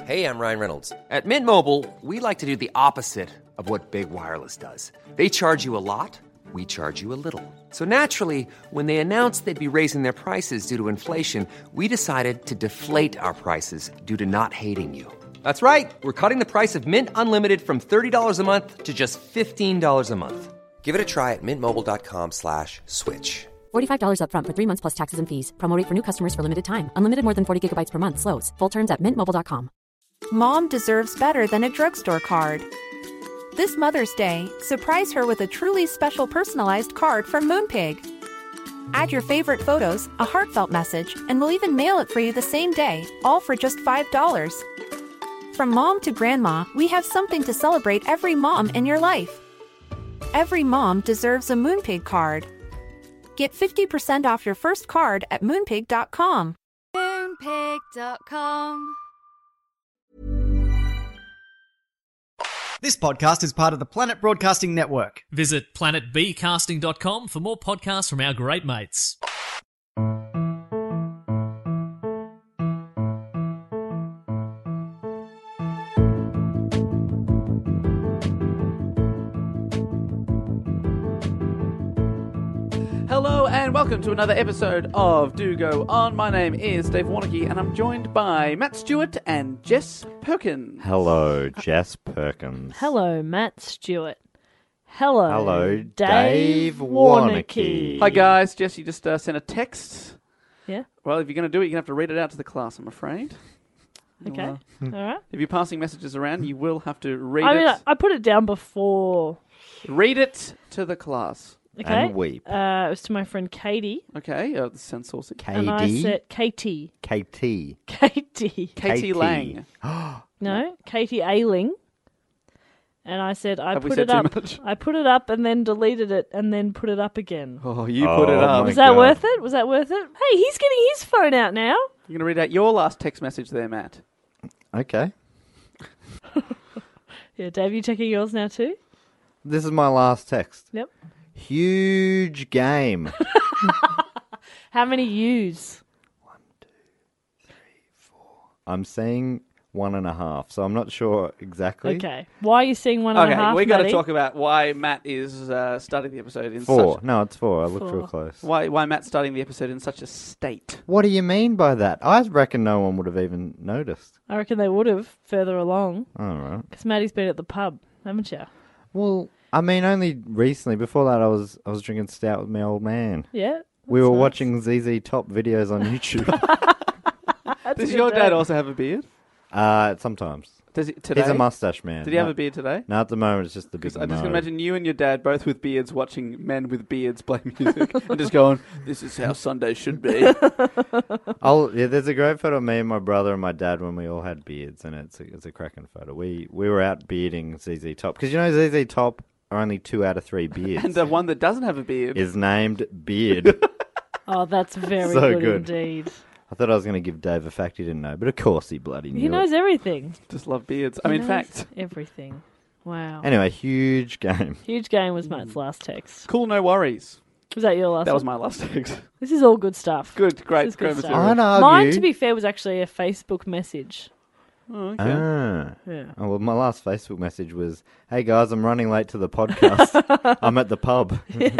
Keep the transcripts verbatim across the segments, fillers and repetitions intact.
Hey, I'm Ryan Reynolds. At Mint Mobile, we like to do the opposite of what Big Wireless does. They charge you a lot, we charge you a little. So naturally, when they announced they'd be raising their prices due to inflation, we decided to deflate our prices due to not hating you. That's right. We're cutting the price of Mint Unlimited from thirty dollars a month to just fifteen dollars a month. Give it a try at mintmobile.com slash switch. forty-five dollars up front for three months plus taxes and fees. Promo rate for new customers for limited time. Unlimited more than forty gigabytes per month. Slows full terms at mint mobile dot com. Mom deserves better than a drugstore card. This Mother's Day, surprise her with a truly special personalized card from Moonpig. Add your favorite photos, a heartfelt message, and we'll even mail it for you the same day, all for just five dollars. From mom to grandma, we have something to celebrate every mom in your life. Every mom deserves a Moonpig card. Get fifty percent off your first card at moonpig dot com. moonpig dot com. This podcast is part of the Planet Broadcasting Network. Visit planet b casting dot com for more podcasts from our great mates. Hello and welcome to another episode of Do Go On. My name is Dave Warnocky and I'm joined by Matt Stewart and Jess Perkins. Hello, Jess Perkins. Hello, Matt Stewart. Hello, Hello, Dave, Dave Warnocky. Warnocky. Hi guys, Jess, you just uh, sent a text. Yeah. Well, if you're going to do it, you're going to have to read it out to the class, I'm afraid. Okay. You'll, uh, All right. If you're passing messages around, you will have to read I it. mean, I, I put it down before. Read it to the class. Okay. And weep. Uh, it was to my friend Katie, Okay, uh, this sounds saucy. and I K D? said Katie, K T. Katie. Katie Katie. Lang. No, Katie Ailing. And I said I Have we put said it too up. much? I put it up and then deleted it and then put it up again. Oh, you put it Oh, up. my Was that God. worth it? Was that worth it? Hey, he's getting his phone out now. You're going to read out your last text message there, Matt. Okay. Yeah, Dave, you checking yours now too? This is my last text. Yep. Huge game. How many U's? I'm saying one and a half, so I'm not sure exactly. Okay. Why are you seeing one and a Okay, half? we got to Matty? talk about why Matt is uh, starting the episode in Four. such... No, it's four. I looked Four. real close. Why, why Matt's starting the episode in such a state. What do you mean by that? I reckon no one would have even noticed. I reckon they would have further along. All right. Because Maddie's been at the pub, haven't you? Well, I mean, only recently. Before that, I was I was drinking stout with my old man. Yeah. We that's were nice. watching Z Z Top videos on YouTube. That's Does a your good dad day. also have a beard? uh, sometimes. Does he today? He's a mustache man. Did he have No- a beard today? No, at the moment it's just the Because big I just can mo. imagine you and your dad both with beards watching men with beards play music and just going, "This is how Sunday should be." I'll, yeah, there's a great photo of me and my brother and my dad when we all had beards, and it's a, it's a cracking photo. We we were out bearding Z Z Top because you know Z Z Top are only two out of three beards. And the one that doesn't have a beard is named Beard. Oh, that's very So good, good. indeed. I thought I was going to give Dave a fact he didn't know, but of course he bloody knew He knows it. everything. just love beards. I He mean, knows fact. everything. Wow. Anyway, huge game. Huge game was Matt's last text. Cool, no worries. Was that your last That one? was my last text. This is all good stuff. Good, great, This is great good stuff. material. I'd argue. Mine, to be fair, was actually a Facebook message. Oh, okay. Ah. Yeah. Oh, well, my last Facebook message was, "Hey guys, I'm running late to the podcast. I'm at the pub."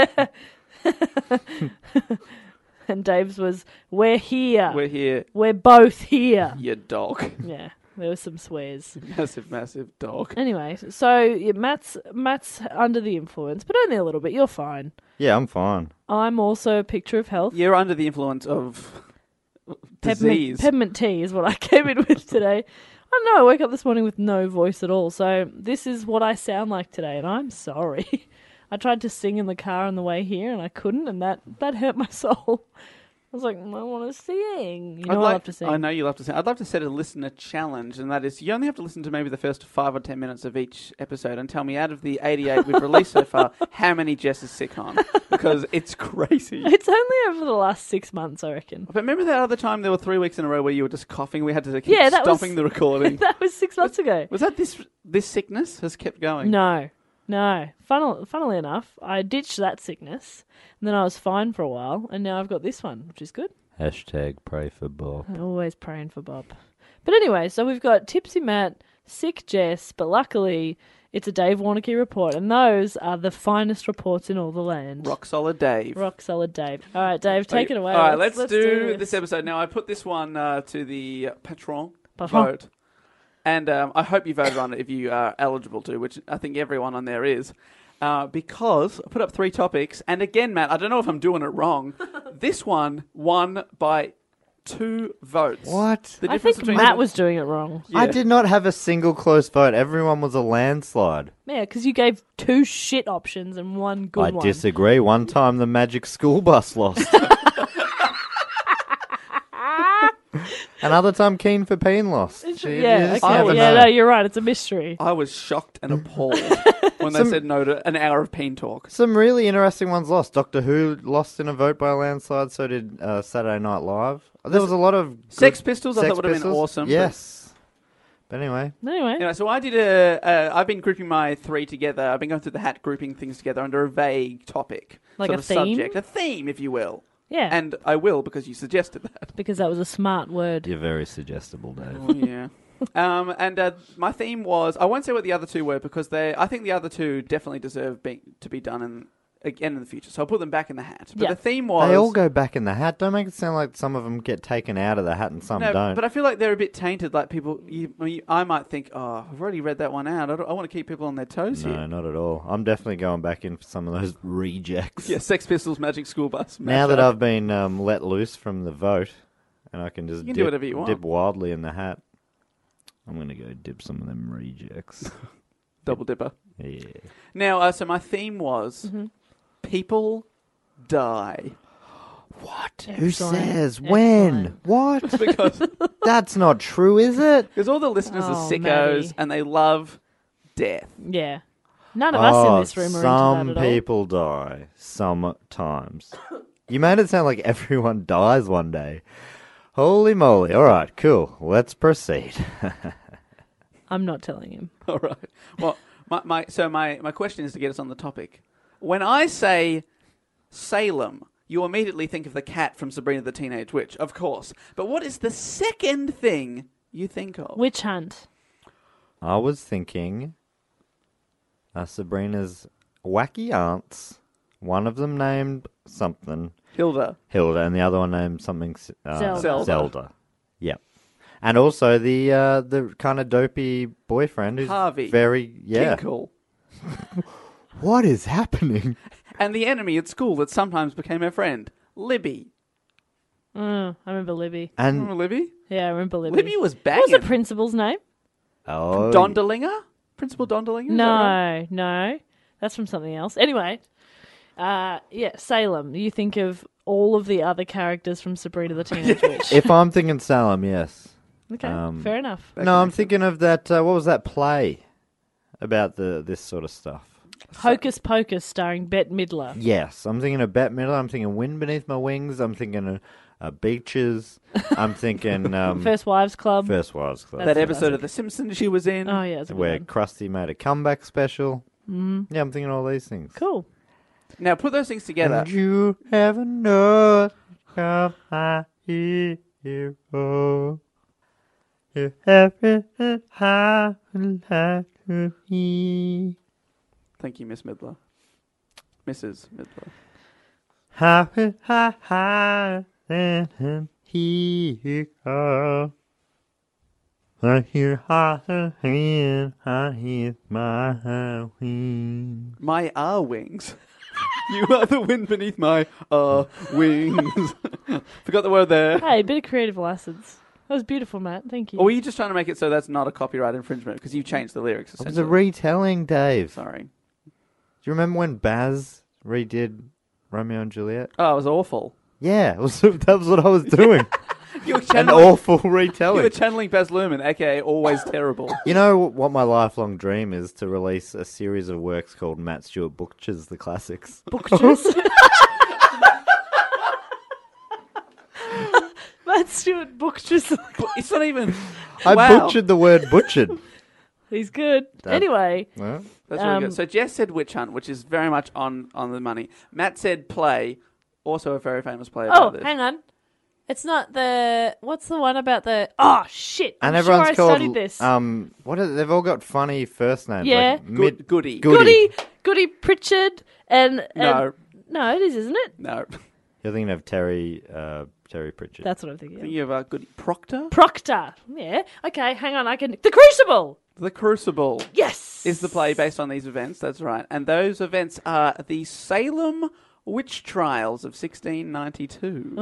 And Dave's was, we're here. We're here, We're both here. you dog. Yeah, there were some swears. Massive, massive dog. Anyway, so yeah, Matt's Matt's under the influence, but only a little bit. You're fine. Yeah, I'm fine. I'm also a picture of health. You're under the influence of disease. Peppermint, peppermint tea is what I came in with today. I don't know, I woke up this morning with no voice at all, so this is what I sound like today, and I'm sorry. I tried to sing in the car on the way here, and I couldn't, and that, that hurt my soul. I was like, I want to sing. You know I'd I like, love to sing. I know you love to sing. I'd love to set a listener challenge, and that is you only have to listen to maybe the first five or ten minutes of each episode and tell me out of the eighty-eight we've released so far, how many Jess is sick on. Because it's crazy. It's only over the last six months, I reckon. But remember that other time there were three weeks in a row where you were just coughing? We had to keep Yeah, that was- stopping the recording. That was six months ago. Was that this this sickness has kept going? No, no. Funnel, funnily enough, I ditched that sickness, and then I was fine for a while, and now I've got this one, which is good. Hashtag pray for Bob. I'm always praying for Bob. But anyway, so we've got Tipsy Matt, Sick Jess, but luckily it's a Dave Warnocky report, and those are the finest reports in all the land. Rock solid Dave. Rock solid Dave. All right, Dave, take Okay. it away. All right, let's, let's do, do this. this. episode. Now, I put this one uh, to the Patron, Patron. vote. And um, I hope you voted on it if you are eligible to, which I think everyone on there is. Uh, because I put up three topics. And again, Matt, I don't know if I'm doing it wrong. This one won by two votes. What? The I difference think between Matt was doing it wrong. I Yeah. did not have a single close vote. Everyone was a landslide. Yeah, because you gave two shit options and one good I one. disagree. One time the magic school bus lost. Another time Keen for Peen lost. You- you Yeah, just okay. never yeah, know. no, you're right. It's a mystery. I was shocked and appalled when they Some- said no to an hour of Peen talk. Some really interesting ones lost. Doctor Who lost in a vote by a landslide, so did uh, Saturday Night Live. There was a lot of good- Sex Pistols, I Sex thought would have been Pistols. awesome. but- Yes. But anyway, Anyway, Anyway, so I did a. Uh, I've been grouping my three together. I've been going through the hat, grouping things together under a vague topic, Like sort a of theme? subject, a theme, if you will. yeah, And I will because you suggested that. because that was a smart word. you're very suggestible, Dave. Oh yeah. um, and uh, my theme was. I won't say what the other two were because they. I think the other two definitely deserve being, to be done in, again in the future. So I'll put them back in the hat. But Yeah. the theme was. They all go back in the hat. Don't make it sound like some of them get taken out of the hat and some No, don't. but I feel like they're a bit tainted. Like people, you, I mean, I might think, oh, I've already read that one out. I, don't, I want to keep people on their toes no, here. not at all. I'm definitely going back in for some of those rejects. Yeah, Sex Pistols, Magic School Bus. Now that mashup. I've been um, let loose from the vote, and I can just You can dip, do whatever you want. dip wildly in the hat, I'm going to go dip some of them rejects. Double dipper. Yeah. Now, uh, so my theme was Mm-hmm. people die. What? Who Excellent. says? When? Excellent. What? Because That's not true, is it? because all the listeners are Oh, sickos Maddie. and they love death. Yeah, none of us oh, in this room are some into that at all. people die sometimes. You made it sound like everyone dies one day. Holy moly. All right, cool. Let's proceed. I'm not telling him. All right. Well, my, my so my, my question is to get us on the topic. When I say Salem, you immediately think of the cat from Sabrina the Teenage Witch, of course. But what is the second thing you think of? Witch hunt. I was thinking uh, Sabrina's wacky aunts. One of them named something Hilda. Hilda, and the other one named something uh, Zelda. Zelda. Zelda. Yep. And also the uh, the kind of dopey boyfriend who's Harvey. very yeah. Tinkle. What is happening? And the enemy at school that sometimes became her friend, Libby. Mm, I remember Libby. Remember And Libby? Yeah, I remember Libby. Libby was What was the banging. principal's name? oh, Dondelinger? Principal Dondelinger? Is that right? No, no, that's from something else. Anyway, uh, yeah, Salem. You think of all of the other characters from Sabrina the Teenage Witch. if I'm thinking Salem, yes. Okay, um, fair enough. That no, can I'm make thinking of that. Uh, what was that play about the this sort of stuff? Hocus Pocus, starring Bette Midler. Yes, I'm thinking of Bette Midler. I'm thinking Wind Beneath My Wings. I'm thinking of uh, Beaches. I'm thinking um, First Wives Club. First Wives Club. That That's episode classic. of The Simpsons she was in. Oh yeah, it's a good where one. Krusty made a comeback special. Mm. Yeah, I'm thinking all these things. Cool. Now put those things together. And you ever know come my hero? You everything I would like to be. Thank you, Miss Midler. Missus Midler. How could I hide in hero? I hear heart and hand, I hear my wings. My ah wings. You are the wind beneath my ah wings. Forgot the word there. Hey, a bit of creative license. That was beautiful, Matt. Thank you. Or were you just trying to make it so that's not a copyright infringement because you changed the lyrics? It was a essentially. retelling, Dave. Sorry. Do you remember when Baz redid Romeo and Juliet? Oh, it was awful. Yeah, it was, that was what I was doing. You were An channeling, awful you were retelling. channeling Baz Luhrmann, aka always terrible. You know what my lifelong dream is? To release a series of works called Matt Stewart Butchers the Classics. Butchers. Matt Stewart Butchers. But it's not even. I wow. butchered the word butchered. He's good. That- Anyway, Well, That's really Um, good. So Jess said Witch Hunt, which is very much on, on the money. Matt said Play, also a very famous play oh, about this. hang on. It's not the... What's the one about the... Oh, shit. I'm And everyone's sure I called. studied this. Um, what are, they've all got funny first names. Yeah. Like mid, Good, goody. Goody. Goody. Goody Pritchard and... and No. No, it is, isn't it? No. You're thinking of Terry, uh, Terry Pritchard. That's what I'm thinking I of. think you have uh, Goody Proctor? Proctor. Yeah. Okay, hang on. I can... The Crucible. The Crucible Yes. is the play based on these events. That's right. And those events are the Salem witch trials of sixteen ninety-two.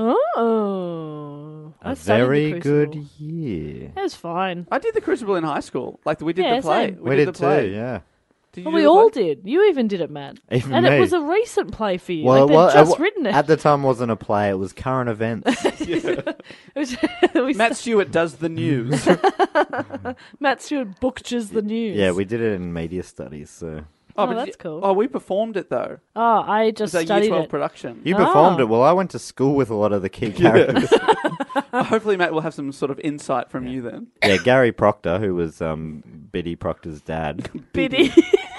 Oh. I a studied the very Crucible. good year. It was fine. I did the Crucible in high school. Like, we did Yeah, the play. same. We, did, did the play. too, yeah. Did you Well, do we the all play? did. You even did it, Matt. Even and me. it was a recent play for you. Well, like, they'd well, just it wa- written it. At the time, wasn't a play. It was current events. It was- we Matt st- Stewart does the news. Matt Stewart butchers the news. Yeah, we did it in media studies. So Oh, but that's you- cool. Oh, we performed it, though. Oh, I It just was a year studied twelve it. production. you performed Oh. it. Well, I went to school with a lot of the key characters. Hopefully, Matt will have some sort of insight from you then. yeah, Gary Proctor, who was um, Biddy Proctor's dad, Biddy.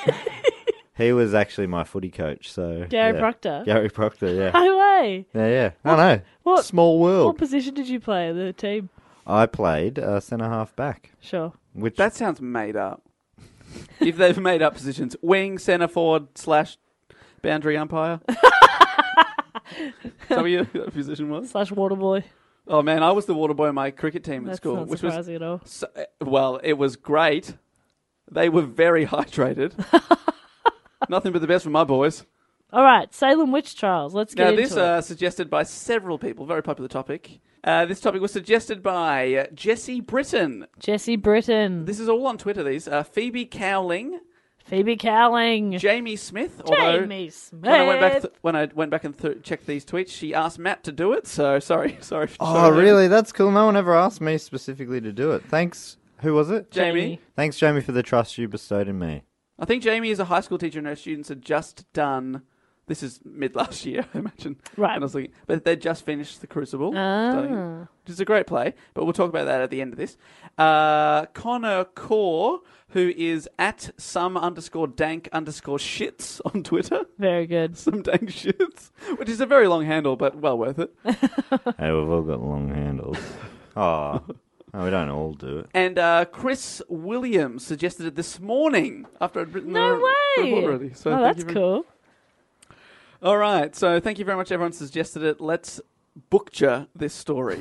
he was actually my footy coach. So Gary yeah. Proctor. Gary Proctor, yeah, No way. yeah, yeah. I know. what- Small world. What position did you play in the team? I played uh, centre half back, Sure. which That sounds made up. If they've made up positions, wing, centre forward, slash boundary umpire. Is that what your position was? Slash water boy. Oh man, I was the water boy on my cricket team at That's school, not which was surprising at all. so, well, it was great. They were very hydrated. Nothing but the best for my boys. All right, Salem witch trials. Let's get Now, into this it. uh, suggested by several people. Very popular topic. Uh, this topic was suggested by uh, Jesse Britton. Jesse Britton. This is all on Twitter. These uh, Phoebe Cowling, Phoebe Cowling. Jamie Smith. Although Jamie Smith. when I went back, th- when I went back and th- checked these tweets, she asked Matt to do it. So sorry, sorry. For oh showing her. really? That's cool. No one ever asked me specifically to do it. Thanks. Who was it? Jamie. Thanks, Jamie, for the trust you bestowed in me. I think Jamie is a high school teacher, and her students had just done. This is mid last year, I imagine. Right. And I was looking, but they just finished The Crucible, Ah. studying, which is a great play. But we'll talk about that at the end of this. Uh, Connor Core, who is at some underscore dank underscore shits on Twitter. Very good. Some dank shits, which is a very long handle, but well worth it. Hey, we've all got long handles. Oh, no, we don't all do it. And uh, Chris Williams suggested it this morning after I'd written No the way. report already. So Oh, thank that's you very- cool. All right, so thank you very much, everyone suggested it. Let's butcher this story.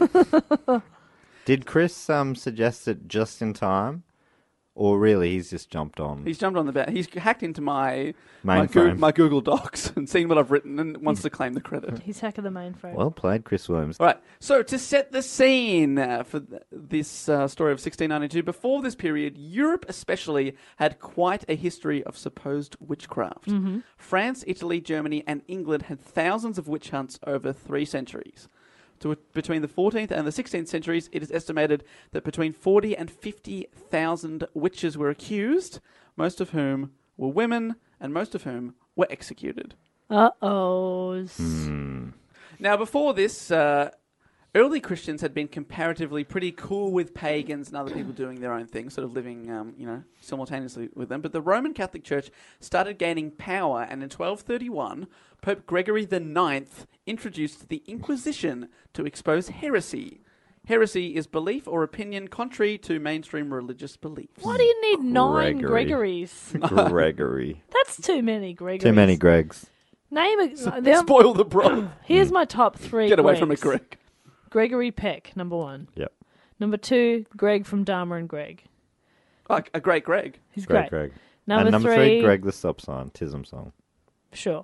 Did Chris um, suggest it just in time? Or really, he's just jumped on? He's jumped on the bat. He's hacked into my my, Goo- Mainframe. my Google Docs and seen what I've written and wants to claim the credit. He's hacking the mainframe. Well played, Chris Williams. All right, so to set the scene uh, for th- this uh, story of sixteen ninety-two, before this period, Europe especially had quite a history of supposed witchcraft. France, Italy, Germany, and England had thousands of witch hunts over three centuries. To, between the fourteenth and the sixteenth centuries, it is estimated that between forty and fifty thousand witches were accused, most of whom were women, and most of whom were executed. Uh-oh. Now, before this, uh, early Christians had been comparatively pretty cool with pagans and other people doing their own thing, sort of living, um, you know, simultaneously with them. But the Roman Catholic Church started gaining power, and in twelve thirty-one, Pope Gregory the Ninth introduced the Inquisition to expose heresy. Heresy is belief or opinion contrary to mainstream religious beliefs. Why do you need nine Gregory. Gregories? Gregory. That's too many Gregories. Too many Gregs. Name a... they're- Spoil the broth. Here's my top three Get away from it, Gregs. Greg. Gregory Peck, number one. Yep. Number two, Greg from Dharma and Greg. Oh, a great Greg. He's Greg, great. Greg. Number, and number three, three, Greg the Stop Sign, Tism Song. Sure.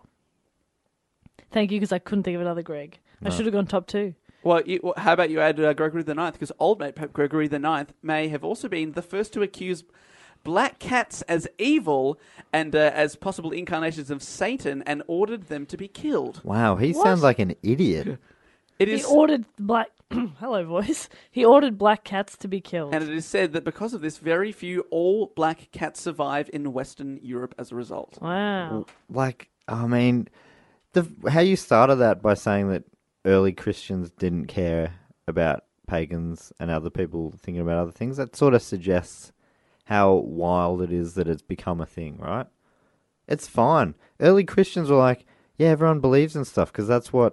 Thank you, because I couldn't think of another Greg. I should have gone top two. Well, you, well, how about you add uh, Gregory the Ninth? Because old mate Pope Gregory the Ninth may have also been the first to accuse black cats as evil and uh, as possible incarnations of Satan, and ordered them to be killed. Wow, he What? sounds like an idiot. It He is, ordered black... Hello, voice. He ordered black cats to be killed. and it is said that because of this, very few all black cats survive in Western Europe as a result. Wow. Like, I mean, the how you started that by saying that early Christians didn't care about pagans and other people thinking about other things, that sort of suggests how wild it is that it's become a thing, right? It's fine. Early Christians were like, yeah, everyone believes in stuff because that's what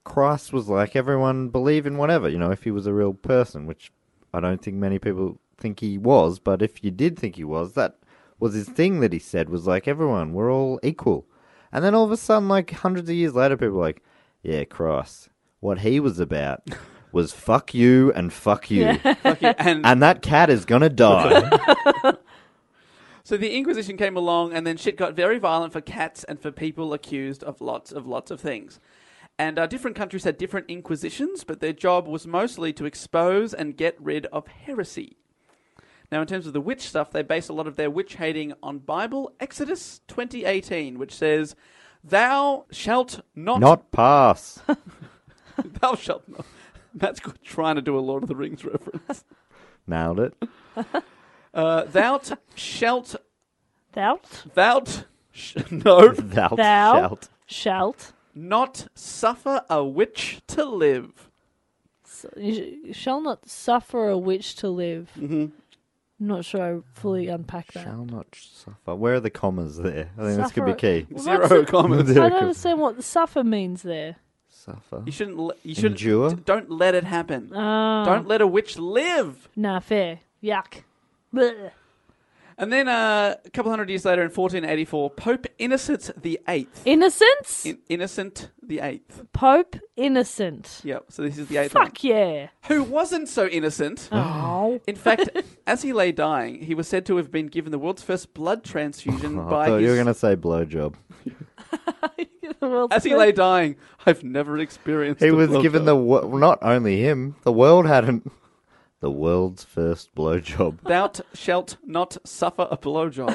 Christ was like everyone believe in whatever, you know, if he was a real person, which I don't think many people think he was, but if you did think he was, that was his thing that he said, was like, everyone, we're all equal. And then all of a sudden, like hundreds of years later, people are like, yeah, Christ, what he was about was fuck you and fuck you. Yeah. Fuck you, and And that cat is going to die. So the Inquisition came along, and then shit got very violent for cats and for people accused of lots of lots of things. And uh, different countries had different inquisitions, but their job was mostly to expose and get rid of heresy. Now, in terms of the witch stuff, they base a lot of their witch hating on Bible Exodus twenty eighteen, which says, "Thou shalt not Not pass. thou shalt not." Matt's good trying to do a Lord of the Rings reference. Nailed it. Uh, thou shalt Thou thou sh- no Thou, Thou shalt. shalt not suffer a witch to live. s- you sh- shall not suffer a witch to live. Mm-hmm. I'm not sure I fully unpack that. Shall not suffer. Where are the commas there? I think this could be Suffer- key. Well, Zero that's a- commas. I Zero don't commas. understand what the suffer means there. Suffer. You shouldn't. le- You shouldn't. Endure? d- Don't let it happen. Oh. Don't let a witch live. Nah, fair. Yuck. Blech. And then uh, a couple hundred years later, in fourteen eighty-four, Pope Innocent the Eighth. Innocence? In- Innocent the Eighth. Pope Innocent. Yep. So this is the eighth one. Fuck yeah. Who wasn't so innocent. Oh. In fact, as he lay dying, he was said to have been given the world's first blood transfusion Oh, I by thought his... you were going to say blowjob. The world's As he first- lay dying, I've never experienced He a was blowjob. given the... wo- Not only him, the world hadn't... The world's first blowjob. Thou shalt not suffer a blowjob.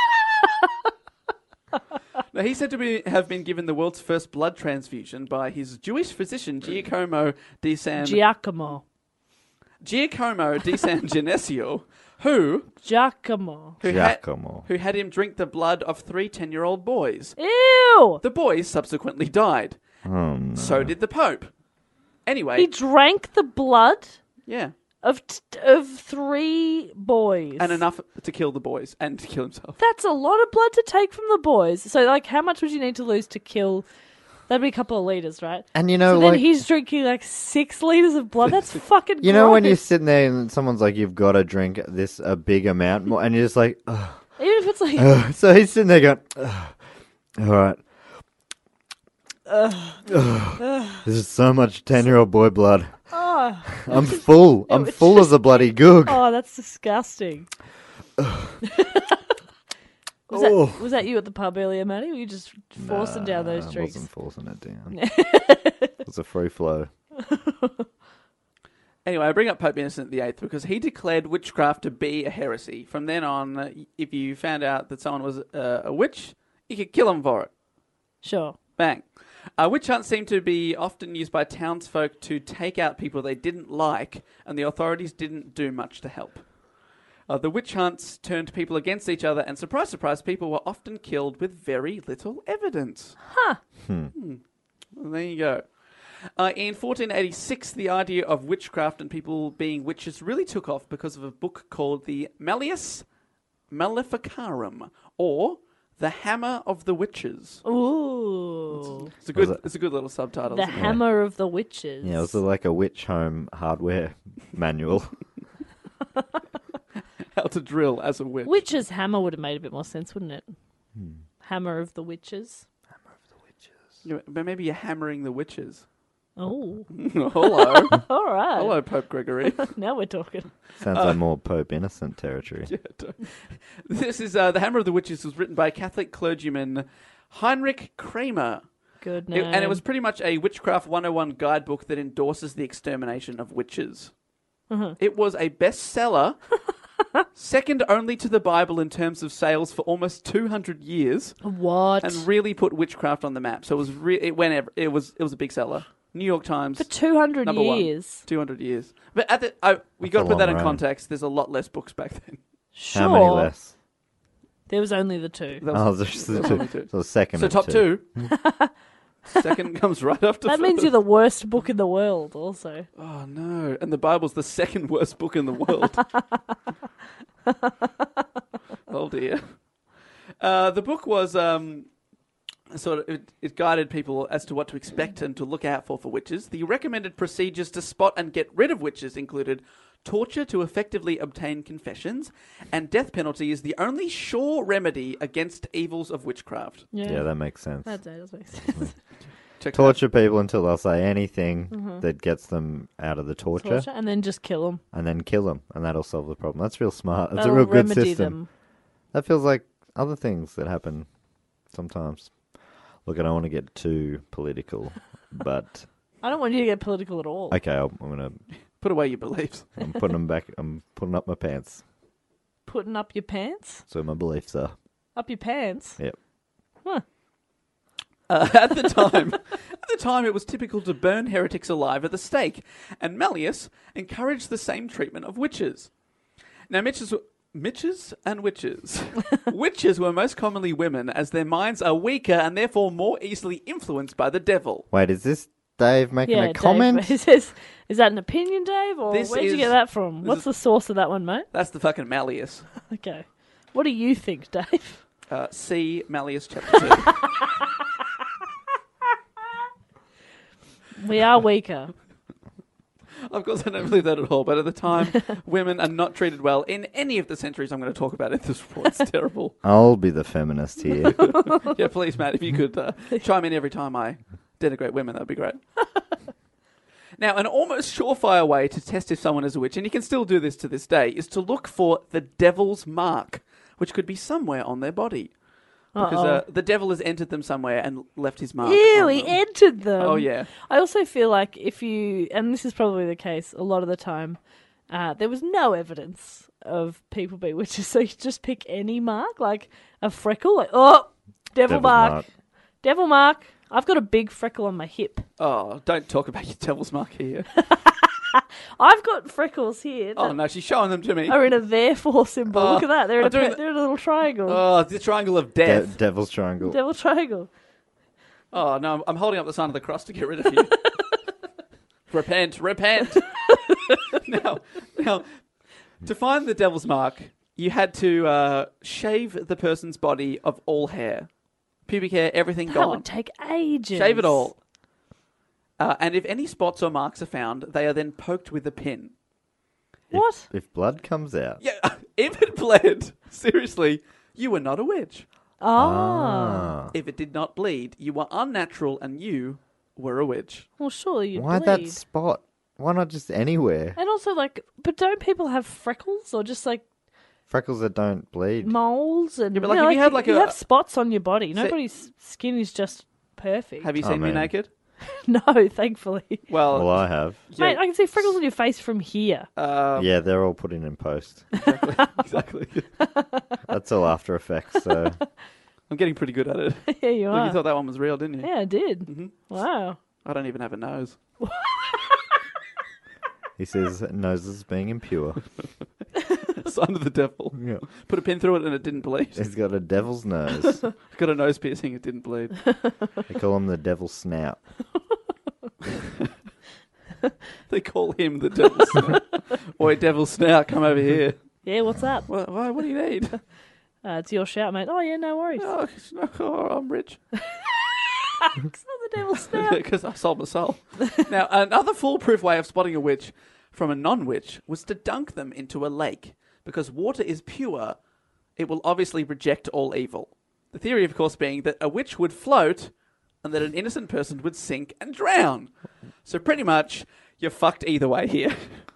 Now, he's said to be, have been given the world's first blood transfusion by his Jewish physician, Giacomo di San... Giacomo. Giacomo di San Genesio, who... Giacomo. Who had, Giacomo. who had him drink the blood of three ten-year-old boys. Ew. The boys subsequently died. Oh, no. So did the Pope. Anyway, He drank the blood yeah. of t- of three boys. And enough to kill the boys and to kill himself. That's a lot of blood to take from the boys. So, like, how much would you need to lose to kill? That'd be a couple of liters, right? And you know, so then like... he's drinking like six liters of blood. That's fucking. You know when you're gross. sitting there and someone's like, you've got to drink this a big amount more, and you're just like, ugh. Even if it's like, Ugh. So he's sitting there going, ugh. All right. Ugh. This is so much ten-year-old boy blood. oh, I'm full. I'm was full as a bloody goog. oh, that's disgusting. Was, Oh. that, was that you at the pub earlier, Matty? Were you just forcing down those I drinks? wasn't forcing it down. It was a free flow. Anyway, I bring up Pope Innocent the Eighth because he declared witchcraft to be a heresy. From then on, uh, if you found out that someone was uh, a witch, you could kill them for it. Sure. Bang. Uh, witch hunts seem to be often used by townsfolk to take out people they didn't like, and the authorities didn't do much to help. Uh, the witch hunts turned people against each other, and surprise, surprise, people were often killed with very little evidence. Huh. Hmm. Well, there you go. Uh, in fourteen eighty-six, the idea of witchcraft and people being witches really took off because of a book called the Malleus Maleficarum, or The Hammer of the Witches. Ooh. It's a good, Was it- it's a good little subtitle. The isn't it? Hammer of the Witches. Yeah, it was like a witch home hardware manual. How to drill as a witch. Witch's Hammer would have made a bit more sense, wouldn't it? Hmm. Hammer of the Witches. Yeah, but maybe you're hammering the witches. Oh. Hello. All right. Hello, Pope Gregory. Now we're talking. Sounds Uh, like more Pope Innocent territory. Yeah, don't- this is uh, The Hammer of the Witches was written by Catholic clergyman Heinrich Kramer. Good It- name. and it was pretty much a Witchcraft one oh one guidebook that endorses the extermination of witches. Uh-huh. It was a bestseller, second only to the Bible in terms of sales for almost two hundred years, What? and really put witchcraft on the map. So it was re- it went ev- it was it was a big seller. New York Times For two hundred number one. years. two hundred years. But at the oh, we That's got a to put that long in run. context. There's a lot less books back then. Sure. How many less? There was only the two. That Oh, was- there's the that was two. only two. So the second So of top two. two. Second comes right after That means first. you're the worst book in the world, also. Oh no! And the Bible's the second worst book in the world. Oh dear. Uh, the book was um, sort of it, it guided people as to what to expect and to look out for for witches. The recommended procedures to spot and get rid of witches included torture to effectively obtain confessions, and death penalty is the only sure remedy against evils of witchcraft. Yeah, Yeah, that makes sense. that does make sense. Check Torture people until they'll say anything Mm-hmm. that gets them out of the torture, Torture, and then just kill them. and then kill them, and that'll solve the problem. That's real smart. That's That'll a real good remedy system. them. That feels like other things that happen sometimes. Look, I don't want to get too political, but I don't want you to get political at all. okay, I'll, I'm gonna. Put away your beliefs. I'm putting them back. I'm putting up my pants. Putting up your pants? That's where my beliefs are. Up your pants? Yep. Huh. Uh, at the time, at the time, it was typical to burn heretics alive at the stake, and Malleus encouraged the same treatment of witches. Now, Mitches, Mitches and witches. Witches were most commonly women, as their minds are weaker and therefore more easily influenced by the devil. Wait, is this Dave making Yeah, a comment? Dave, is, this, is that an opinion, Dave? Or This where'd you is- get that from? this What's is- the source of that one, mate? That's the fucking Malleus. Okay. What do you think, Dave? Uh, see Malleus chapter two. We are weaker. Of course, I don't believe that at all. But at the time, women are not treated well in any of the centuries I'm going to talk about in this report. It's terrible. I'll be the feminist here. Yeah, please, Matt, if you could uh, chime in every time I denigrate women, that'd be great. Now, an almost surefire way to test if someone is a witch, and you can still do this to this day, is to look for the devil's mark, which could be somewhere on their body. Because uh, the devil has entered them somewhere and left his mark. Ew, on he them. entered them. Oh, yeah. I also feel like if you, and this is probably the case a lot of the time, uh, there was no evidence of people being witches, so you just pick any mark, like a freckle, like, oh, devil Devil's mark. mark. Devil mark. I've got a big freckle on my hip. Oh, don't talk about your devil's mark here. I've got freckles here. Oh, that no, she's showing them to me. are in a therefore symbol. Oh, Look at that. They're in, I'm a, doing pa- the- they're in a little triangle. Oh, the triangle of De- death. Devil's Triangle. Devil triangle. Oh, no, I'm- I'm holding up the sign of the cross to get rid of you. Repent, repent. now, now, to find the devil's mark, you had to uh, shave the person's body of all hair. Pubic hair, everything That gone. would take ages. Shave it all. Uh, and if any spots or marks are found, they are then poked with a pin. What? If, if blood comes out. Yeah, if it bled, seriously, you were not a witch. Ah. Ah. If it did not bleed, you were unnatural and you were a witch. Well, surely you'd Why bleed. that spot? Why not just anywhere? And also, like, but don't people have freckles or just like Freckles that don't bleed. moles and Yeah, but, like, you know, if you had, like, you a- have spots on your body. Say- Nobody's skin is just perfect. Have you Oh, seen me man. naked? No, thankfully. Well, Well, I have. yeah, Mate, I can see freckles on your face from here. um, Yeah, they're all put in in post. exactly. That's all After Effects. So I'm getting pretty good at it. Yeah, you Look, are. you thought that one was real, didn't you? Yeah, I did. Mm-hmm. Wow. I don't even have a nose. he says noses being impure. Sign of the devil. Yeah. Put a pin through it and it didn't bleed. He's got a devil's nose. Got a nose piercing, it didn't bleed. They call him the devil's snout. They call him the devil snout. Oi, devil snout, come over here. Yeah, what's up? What, what, what do you need? Uh, it's your shout, mate. Oh, yeah, no worries. Oh, it's not- oh, I'm rich. It's not the devil's snout. Because I sold my soul. Now, another foolproof way of spotting a witch from a non-witch was to dunk them into a lake. Because water is pure, it will obviously reject all evil. The theory, of course, being that a witch would float and that an innocent person would sink and drown. So pretty much, you're fucked either way here.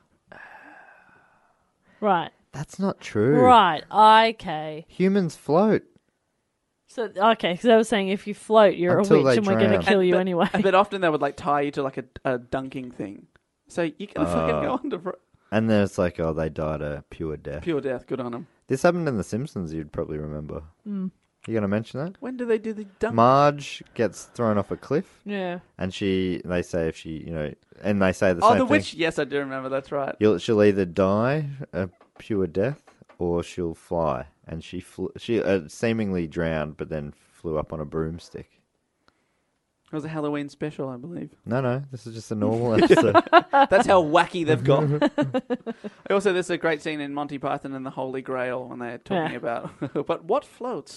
Right. That's not true. Right. Okay. Humans float. So, okay, because I was saying if you float, you're Until a witch they and we're going to drown. kill And- you but, anyway. But often they would like tie you to like a, a dunking thing. So you can fucking Uh. go under for And then it's like, oh, they died a pure death. pure death. Good on them. This happened in The Simpsons, you'd probably remember. Mm. You going to mention that? When do they do the dunk? Marge gets thrown off a cliff, Yeah. and she, they say if she, you know, and they say the oh, same the thing. witch. Yes, I do remember. That's right. You'll, she'll either die a pure death or she'll fly. And she flew, she uh, seemingly drowned, but then flew up on a broomstick. It was a Halloween special, I believe. No, no, this is just a normal episode. That's how wacky they've got. Also, there's a great scene in Monty Python and the Holy Grail when they're talking Yeah. about, but what floats?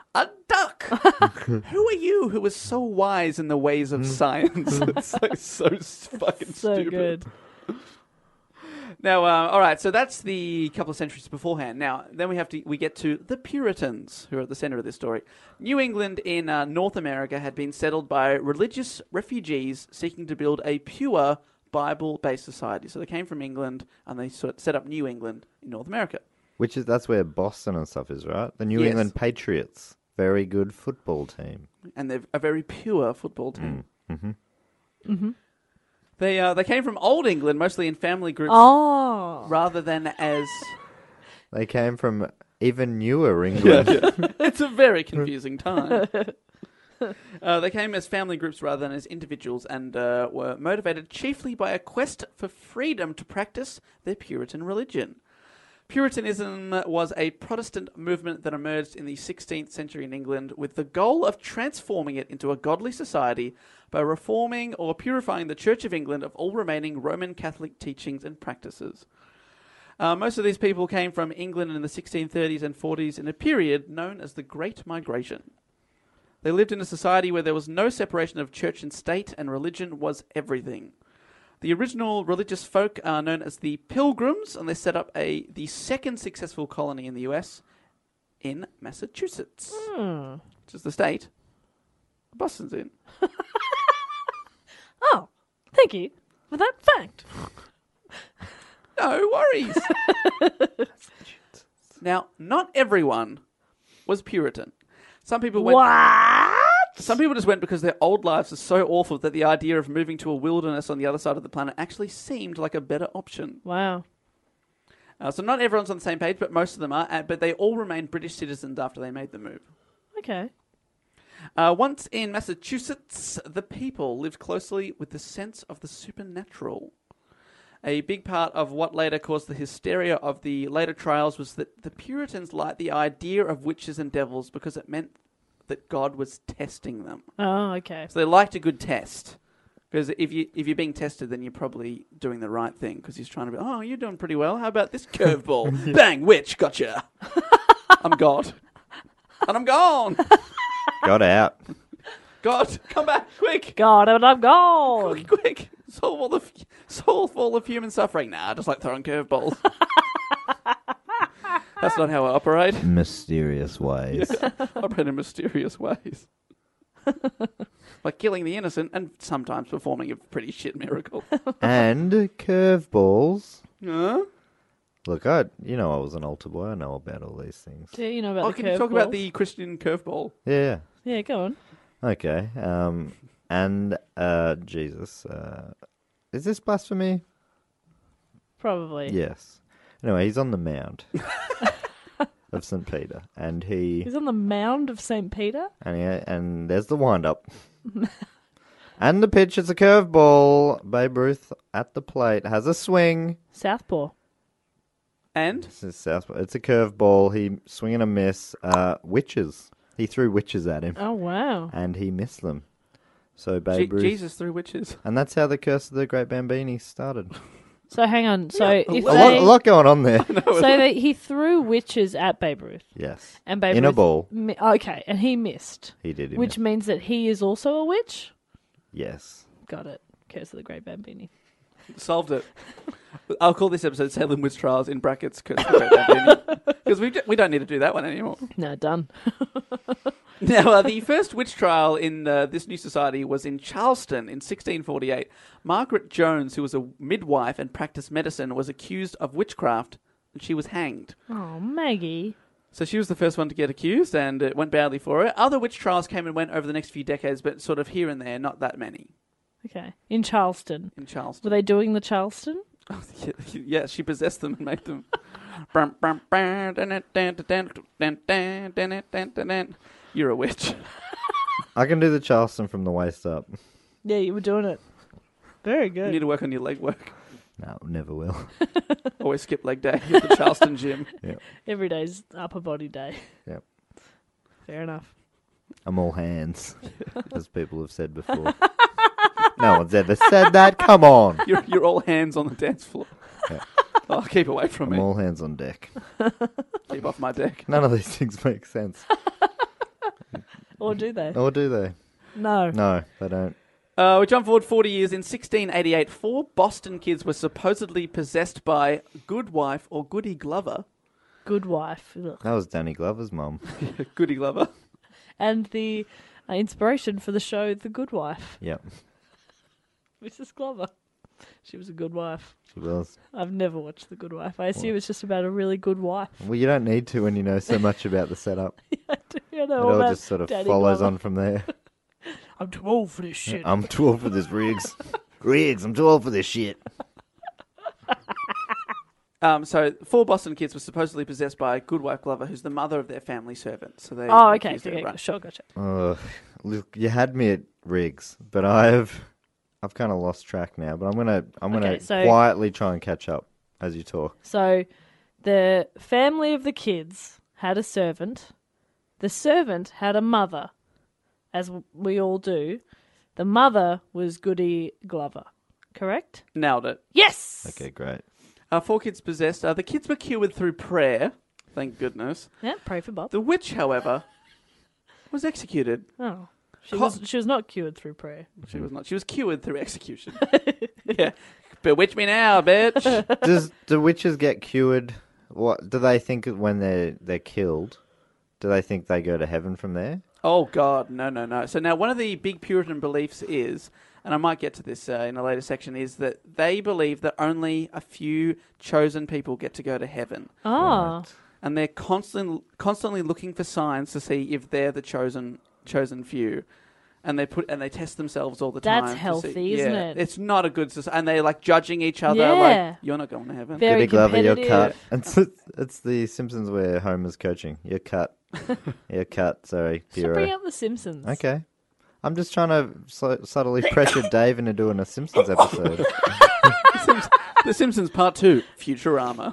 A duck. Who are you who is so wise in the ways of science? It's like so fucking So stupid. good. Now, uh, all right, so that's the couple of centuries beforehand. Now, then we have to we get to the Puritans, who are at the center of this story. New England in uh, North America had been settled by religious refugees seeking to build a pure Bible-based society. So they came from England and they sort of set up New England in North America. Which is that's where Boston and stuff is, right? The New Yes. England Patriots, very good football team. And they're a very pure football team. Mm-hmm. Mm-hmm. They uh, they came from Old England, mostly in family groups, Oh. rather than as... They came from even newer England. It's a very confusing time. Uh, they came as family groups rather than as individuals and uh, were motivated chiefly by a quest for freedom to practice their Puritan religion. Puritanism was a Protestant movement that emerged in the sixteenth century in England with the goal of transforming it into a godly society by reforming or purifying the Church of England of all remaining Roman Catholic teachings and practices. Uh, most of these people came from England in the sixteen thirties and forties in a period known as the Great Migration. They lived in a society where there was no separation of church and state, and religion was everything. The original religious folk are known as the Pilgrims, and they set up a the second successful colony in the U S in Massachusetts, Hmm. which is the state Boston's in. Oh, thank you for that fact. No worries. Now, not everyone was Puritan. Some people went. What? Some people just went because their old lives are so awful that the idea of moving to a wilderness on the other side of the planet actually seemed like a better option. Wow. Uh, so not everyone's on the same page, but most of them are. Uh, but they all remained British citizens after they made the move. Okay. Uh, once in Massachusetts, the people lived closely with the sense of the supernatural. A big part of what later caused the hysteria of the later trials was that the Puritans liked the idea of witches and devils because it meant that God was testing them. Oh, okay. So they liked a good test. Because if, you, if you're being tested, then you're probably doing the right thing. Because he's trying to be, oh, you're doing pretty well. How about this curveball? Bang, witch, gotcha. I'm God. And I'm gone. Got out. God, come back, quick. God, and I'm gone. Quick, quick. Solve all the, solve all of human suffering. Nah, just like throwing curveballs. That's not how I operate. Mysterious ways. Yeah, I operate in mysterious ways. Like killing the innocent and sometimes performing a pretty shit miracle. And curveballs. Huh? Look, I you know I was an altar boy. I know about all these things. Do you know about Oh, the can you talk about curveballs? the Christian curveball? Yeah. Yeah, go on. Okay. Um. And uh, Jesus. Uh, is this blasphemy? Probably. Yes. Anyway, he's on the mound of Saint Peter, and he He's on the mound of Saint Peter? and he, and there's the wind up. And the pitch is a curveball. Babe Ruth at the plate has a swing. Southpaw. And? This is Southpaw. It's a curveball. He swing and a miss. Uh, witches. He threw witches at him, Oh, wow. and he missed them. So Je- Babe Ruth, Jesus through witches. and that's how the curse of the Great Bambini started. So hang on. So Yeah, if A lot, they, a lot going on there. so they, he threw witches at Babe Ruth, Yes, and Babe in Ruth a ball. Mi- okay, and he missed, He did. He which missed. means that he is also a witch. Yes. Got it. Curse of the Great Bambini. Solved it. I'll call this episode Salem Witch Trials in brackets because we, d- we don't need to do that one anymore. No, done. Now, uh, the first witch trial in uh, this new society was in Charleston in sixteen forty-eight. Margaret Jones, who was a midwife and practiced medicine, was accused of witchcraft, and she was hanged. Oh, Maggie. So she was the first one to get accused, and it went badly for her. Other witch trials came and went over the next few decades, but sort of here and there, not that many Okay. In Charleston. in Charleston. Were they doing the Charleston? Oh, yeah, yeah, she possessed them and made them. You're a witch. I can do the Charleston from the waist up. Yeah, you were doing it. Very You good. need to work on your leg work. No, never will. Always skip leg day at the Charleston gym. Every day's upper body day. Yep. Fair enough. I'm all hands, as people have said before. No one's ever said that. Come on. You're, you're all hands on the dance floor. Yeah. Oh, keep away from I'm me. all hands on deck. Keep off my deck. None of these things make sense. Or do they? Or do they? No. No, they don't. Uh, we jump forward forty years. In sixteen eighty-eight, four Boston kids were supposedly possessed by Good Wife or Goody Glover. Good Wife. Ugh. That was Danny Glover's mum. Goody Glover. And the uh, inspiration for the show The Good Wife. Yep, Missus Glover. She was a good wife. she was. I've never watched The Good Wife. I assume it's just about a really good wife. Well, you don't need to when you know so much about the setup. I do I It know all all about just sort of Danny follows Glover. on from there. I'm too old for this shit. I'm too old for this, Riggs. Riggs, I'm too old for this shit. Um, so four Boston kids were supposedly possessed by Good Wife Glover, who's the mother of their family servant. So they Oh, okay. accused her, okay right. Sure, gotcha. Uh, look, you had me at Riggs, but I've I've kind of lost track now. But I'm gonna I'm gonna Okay, so- quietly try and catch up as you talk. So, the family of the kids had a servant. The servant had a mother, as we all do. The mother was Goody Glover, correct? Nailed it. Yes! Okay, great. Uh, four kids possessed. Uh, the kids were cured through prayer. Thank goodness. Yeah, pray for Bob. The witch, however, was executed. Oh. She Co- was she was not cured through prayer. She was not. She was cured through execution. Yeah. Bewitch me now, bitch. Does do witches get cured? What do they think when they're they're killed? Do they think they go to heaven from there? Oh, God. No, no, no. So now one of the big Puritan beliefs is, and I might get to this uh, in a later section, is that they believe that only a few chosen people get to go to heaven. Oh. And they're constantly constantly looking for signs to see if they're the chosen chosen few. And they put and they test themselves all the time. That's to healthy, see- isn't yeah, it? It's not a good society. And they're like judging each other Yeah. like, you're not going to heaven. Very Goody Glover, you're competitive. cut. It's, it's the Simpsons where Homer's coaching. You're cut. You're cut. Sorry, So bring Piero. up The Simpsons. Okay. I'm just trying to sl- subtly pressure Dave into doing a Simpsons episode. The Simpsons Part two, Futurama.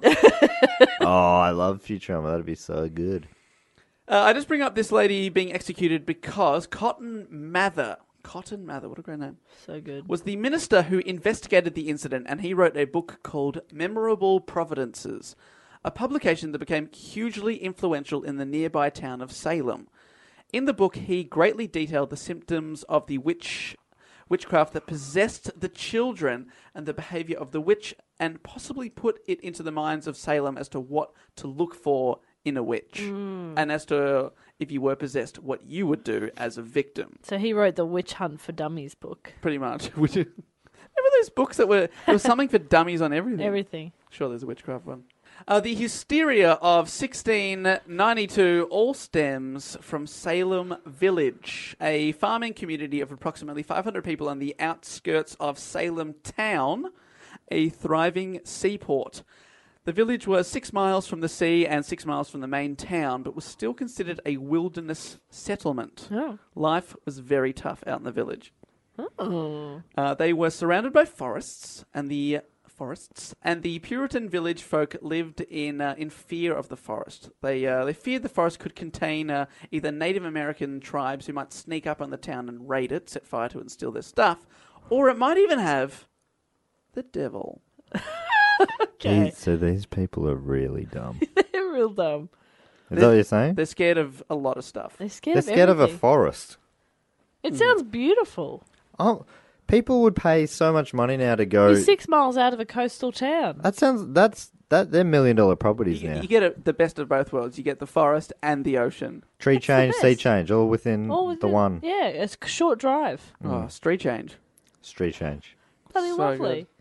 Oh, I love Futurama. That'd be so good. Uh, I just bring up this lady being executed because Cotton Mather, Cotton Mather, what a great name, So good. was the minister who investigated the incident, and he wrote a book called Memorable Providences, a publication that became hugely influential in the nearby town of Salem. In the book, he greatly detailed the symptoms of the witch witchcraft that possessed the children and the behavior of the witch, and possibly put it into the minds of Salem as to what to look for in a witch, and as to, if you were possessed, what you would do as a victim. So he wrote the Witch Hunt for Dummies book. Pretty much. Would you- Remember those books that were, there was something for dummies on everything? Everything. Sure, there's a witchcraft one. Uh, the hysteria of sixteen ninety-two all stems from Salem Village, a farming community of approximately five hundred people on the outskirts of Salem Town, a thriving seaport. The village was six miles from the sea and six miles from the main town, but was still considered a wilderness settlement. Oh. Life was very tough out in the village. Oh. Uh, they were surrounded by forests, and the forests, and the Puritan village folk lived in uh, in fear of the forest. They uh, they feared the forest could contain uh, either Native American tribes who might sneak up on the town and raid it, set fire to it, and steal their stuff, or it might even have the devil. Okay. Gee, so these people are really dumb. They're real dumb. Is that what you're saying? They're scared of a lot of stuff. They're scared They're of scared of a everything. forest. It sounds beautiful. Oh, people would pay so much money now to go. You're six miles out of a coastal town. That sounds. That's that. They're million dollar properties You, now. you get a, the best of both worlds. You get the forest and the ocean. Tree change, sea best. change, all within All the within- one. Yeah, it's a short drive. Oh, street change. Street change. Bloody So lovely. good.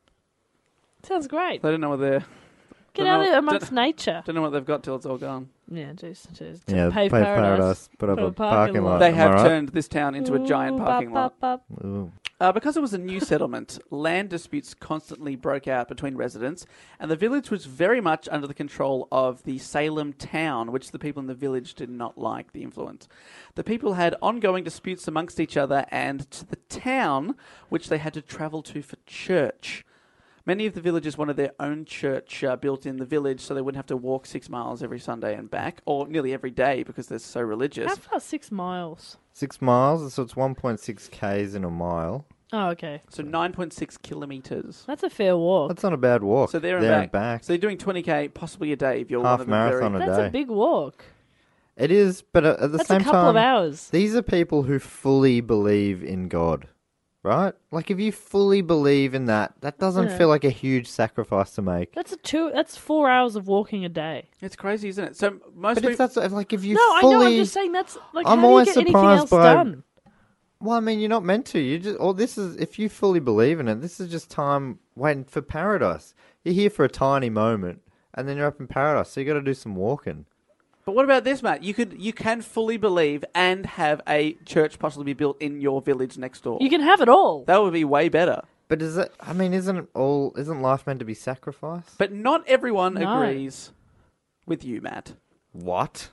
Sounds great. They don't know what they're. Get don't out know- there amongst don't- nature. Don't know what they've got till it's all gone. Yeah, just, just Yeah, pave pave paradise. paradise, put up a parking lot. They Am I have right? turned this town into a giant Ooh, parking bop, lot. bop, bop. Ooh. Uh, because it was a new settlement, land disputes constantly broke out between residents, and the village was very much under the control of the Salem town, which the people in the village did not like the influence. The people had ongoing disputes amongst each other and to the town, which they had to travel to for church. Many of the villagers wanted their own church uh, built in the village so they wouldn't have to walk six miles every Sunday and back, or nearly every day because they're so religious. How far? Six miles. Six miles, so it's one point six k's in a mile. Oh, okay. So nine point six kilometres. That's a fair walk. That's not a bad walk. So there and there back. and back. So you're doing twenty k, possibly a day if you're Half one of the very... marathon a That's day. a big walk. It is, but at the That's same a couple time, of hours. these are people who fully believe in God, right? Like, if you fully believe in that, that doesn't Yeah. feel like a huge sacrifice to make. That's a two. That's four hours of walking a day. It's crazy, isn't it? So most But people... if that's like if you no, fully, I know. I'm just saying that's like I'm how always do you get anything surprised else by- done? well, I mean, you're not meant to. You just, or this is if you fully believe in it. This is just time waiting for paradise. You're here for a tiny moment, and then you're up in paradise. So you got to do some walking. But what about this, Matt? You could, you can fully believe and have a church possibly be built in your village next door. You can have it all. That would be way better. But is it? I mean, isn't it all? Isn't life meant to be sacrificed? But not everyone No. agrees with you, Matt. What?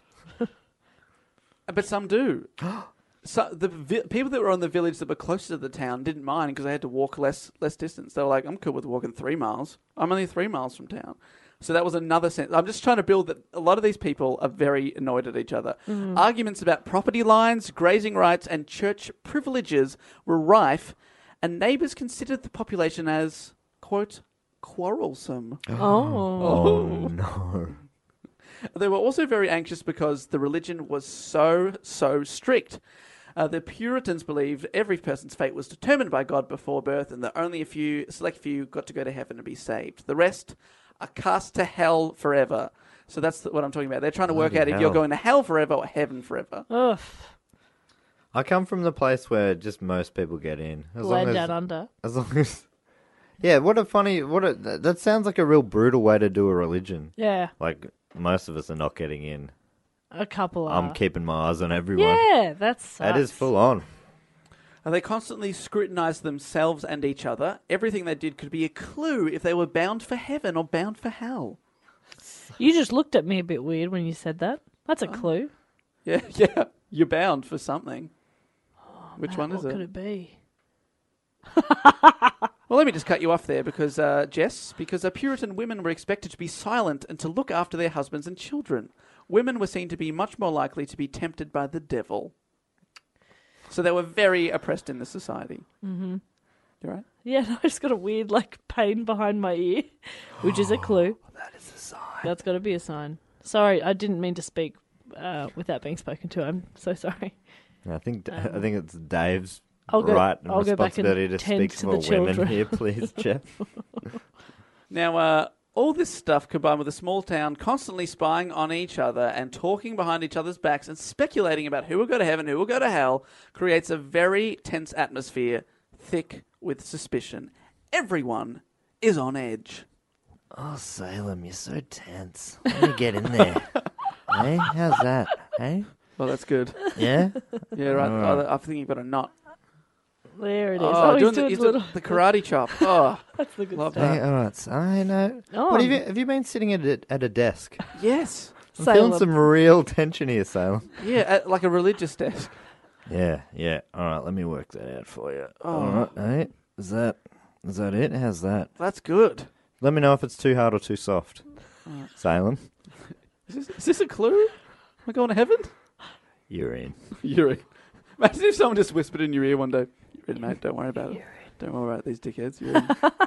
But some do. So the vi- people that were on the village that were closer to the town didn't mind because they had to walk less less distance. They were like, "I'm cool with walking three miles. I'm only three miles from town." So that was another sense. I'm just trying to build that a lot of these people are very annoyed at each other. Mm. Arguments about property lines, grazing rights, and church privileges were rife, and neighbours considered the population as, quote, quarrelsome. Oh. Oh no! They were also very anxious because the religion was so, so strict. Uh, the Puritans believed every person's fate was determined by God before birth, and that only a few, select few, got to go to heaven and be saved. The rest are cast to hell forever. So that's what I'm talking about. They're trying to work Bloody out if you're hell. going to hell forever or heaven forever. Ugh. I come from the place where just most people get in. As long Land as, down under. as long as, yeah. What a funny. What a that that sounds like a real brutal way to do a religion. Yeah. Like most of us are not getting in. A couple are. I'm keeping my eyes on everyone. Yeah, that's That is full on. And they constantly scrutinized themselves and each other. Everything they did could be a clue if they were bound for heaven or bound for hell. You just looked at me a bit weird when you said that. That's a clue. Yeah, yeah. You're bound for something. Which Matt, one is what it? could it be? Well, let me just cut you off there because, uh, Jess, because uh, Puritan women were expected to be silent and to look after their husbands and children. Women were seen to be much more likely to be tempted by the devil. So they were very oppressed in the society. Mm-hmm. You right? Yeah, no, I just got a weird, like, pain behind my ear, which is a clue. That is a sign. That's got to be a sign. Sorry, I didn't mean to speak uh, without being spoken to. I'm so sorry. I think Um, I think it's Dave's I'll go- right and I'll go back and responsibility to tend speak to to the more women children. here, please, Jeff. Now, uh, all this stuff combined with a small town constantly spying on each other and talking behind each other's backs and speculating about who will go to heaven, who will go to hell, creates a very tense atmosphere, thick with suspicion. Everyone is on edge. Oh, Salem, you're so tense. Let me get in there. Hey, how's that? Hey, Well, that's good. yeah. Yeah, right. Alright. Oh, I think you've got a knot. There it is. Oh, Oh, he's doing the, doing he's the little... doing the karate chop. Oh, That's the good love stuff. Hey, that. all right. So, I know. Oh, What have you have you been sitting at a, at a desk? Yes. I'm feeling Salem. some real tension here, Salem. Yeah, at, like a religious desk. Yeah, yeah. All right, let me work that out for you. Oh. All right, hey, is that is that it? How's that? That's good. Let me know if it's too hard or too soft. Salem, Is this, is this a clue? Am I going to heaven? you're in. You're in. Imagine if someone just whispered in your ear one day, "You're in, mate. Don't worry about it. Don't worry about these dickheads. You're in.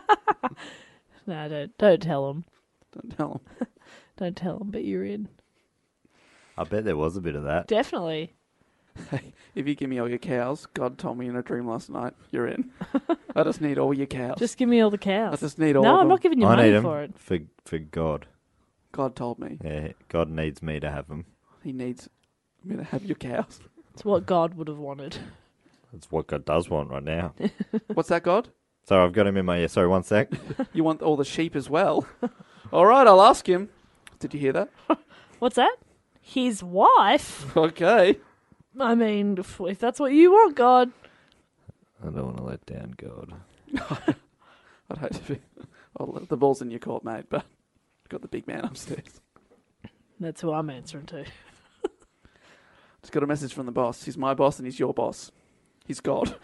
No, don't, don't tell him. Don't tell them." Don't tell him, but you're in. I bet there was a bit of that. Definitely. Hey, if you give me all your cows, God told me in a dream last night, you're in. I just need all your cows. Just give me all the I cows. just need all no, of I'm them. not giving you I money need 'em for it. for for God. God told me Yeah, God needs me to have them. he needs me to have your cows. It's what God would have wanted. That's what God does want right now. What's that, God? Sorry, I've got him in my ear. Sorry, one sec. You want all the sheep as well? All right, I'll ask him. Did you hear that? What's that? His wife? Okay. I mean, if, if that's what you want, God. I don't want to let down God. I'd hate to be. Well, the ball's in your court, mate, but you've got the big man upstairs. That's who I'm answering to. Just got a message from the boss. He's my boss and he's your boss. He's God.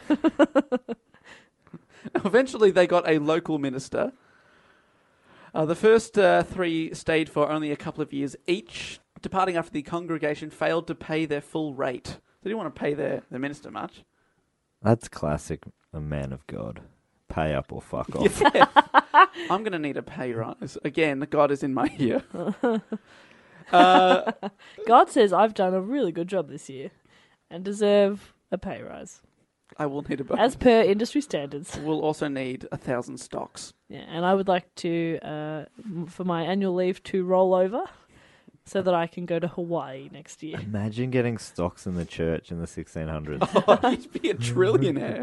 Eventually, they got a local minister. Uh, the first uh, three stayed for only a couple of years each, departing after the congregation failed to pay their full rate. They didn't want to pay their, their minister much. That's classic. A man of God. Pay up or fuck off. Yeah. I'm going to need a pay rise. Again, God is in my ear. Uh, God says I've done a really good job this year and deserve a pay rise. I will need a boat. As per industry standards. We'll also need a thousand stocks. Yeah, and I would like to, uh, m- for my annual leave to roll over so that I can go to Hawaii next year. Imagine getting stocks in the church in the sixteen hundreds. Oh, you'd be a trillionaire.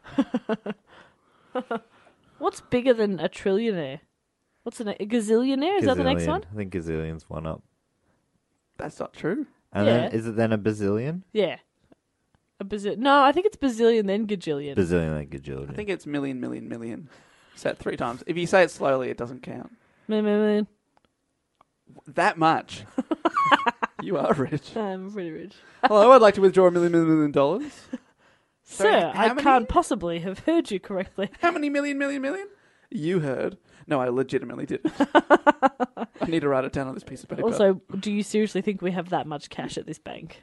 What's bigger than a trillionaire? What's the ne- a gazillionaire? Is that the next Gazillion. one? I think gazillion's one up. That's not true. And Yeah. then, is it then a bazillion? Yeah. A bazillion. No, I think it's bazillion then gajillion. Bazillion and gajillion. I think it's million, million, million. Say it three times. If you say it slowly, it doesn't count. Million, million, million. That much. You are rich. I'm pretty rich. Hello, I'd like to withdraw a million, million, million dollars. Sir, Sorry, how I many? can't possibly have heard you correctly. How many million, million, million? You heard. No, I legitimately did. I need to write it down on this piece of paper. Also, do you seriously think we have that much cash at this bank?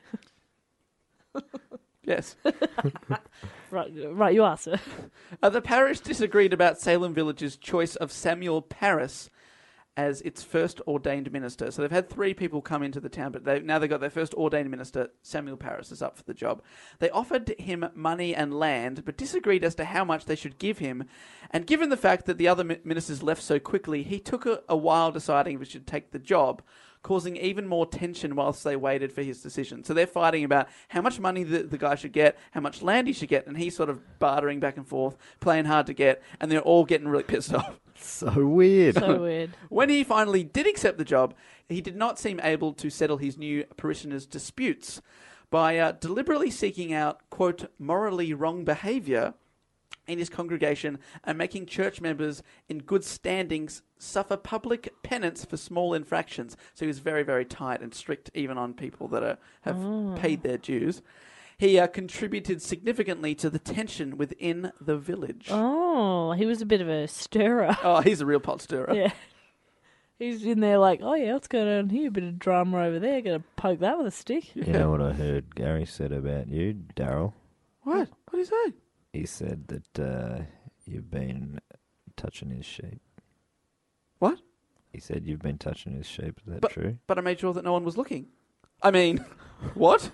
Yes. Right, right, you are, sir. Uh, the parish disagreed about Salem Village's choice of Samuel Parris as its first ordained minister. So they've had three people come into the town, but they've, now they've got their first ordained minister. Samuel Parris is up for the job. They offered him money and land, but disagreed as to how much they should give him. And given the fact that the other mi- ministers left so quickly, he took a, a while deciding if he should take the job, causing even more tension whilst they waited for his decision. So they're fighting about how much money the, the guy should get, how much land he should get, and he's sort of bartering back and forth, playing hard to get, and they're all getting really pissed off. So weird. So weird. When he finally did accept the job, he did not seem able to settle his new parishioners' disputes by uh, deliberately seeking out, quote, morally wrong behaviour in his congregation and making church members in good standings suffer public penance for small infractions. So he was very, very tight and strict even on people that are, have Oh. paid their dues. He uh, contributed significantly to the tension within the village. Oh, he was a bit of a stirrer. Oh, he's a real pot stirrer. Yeah. He's in there like, oh yeah, what's going on here? A bit of drama over there. Gonna poke that with a stick. You know what I heard Gary said about you, Daryl? What? What did he say? He said that uh, you've been touching his sheep. What? He said you've been touching his sheep. Is that But, true? but I made sure that no one was looking. I mean, what?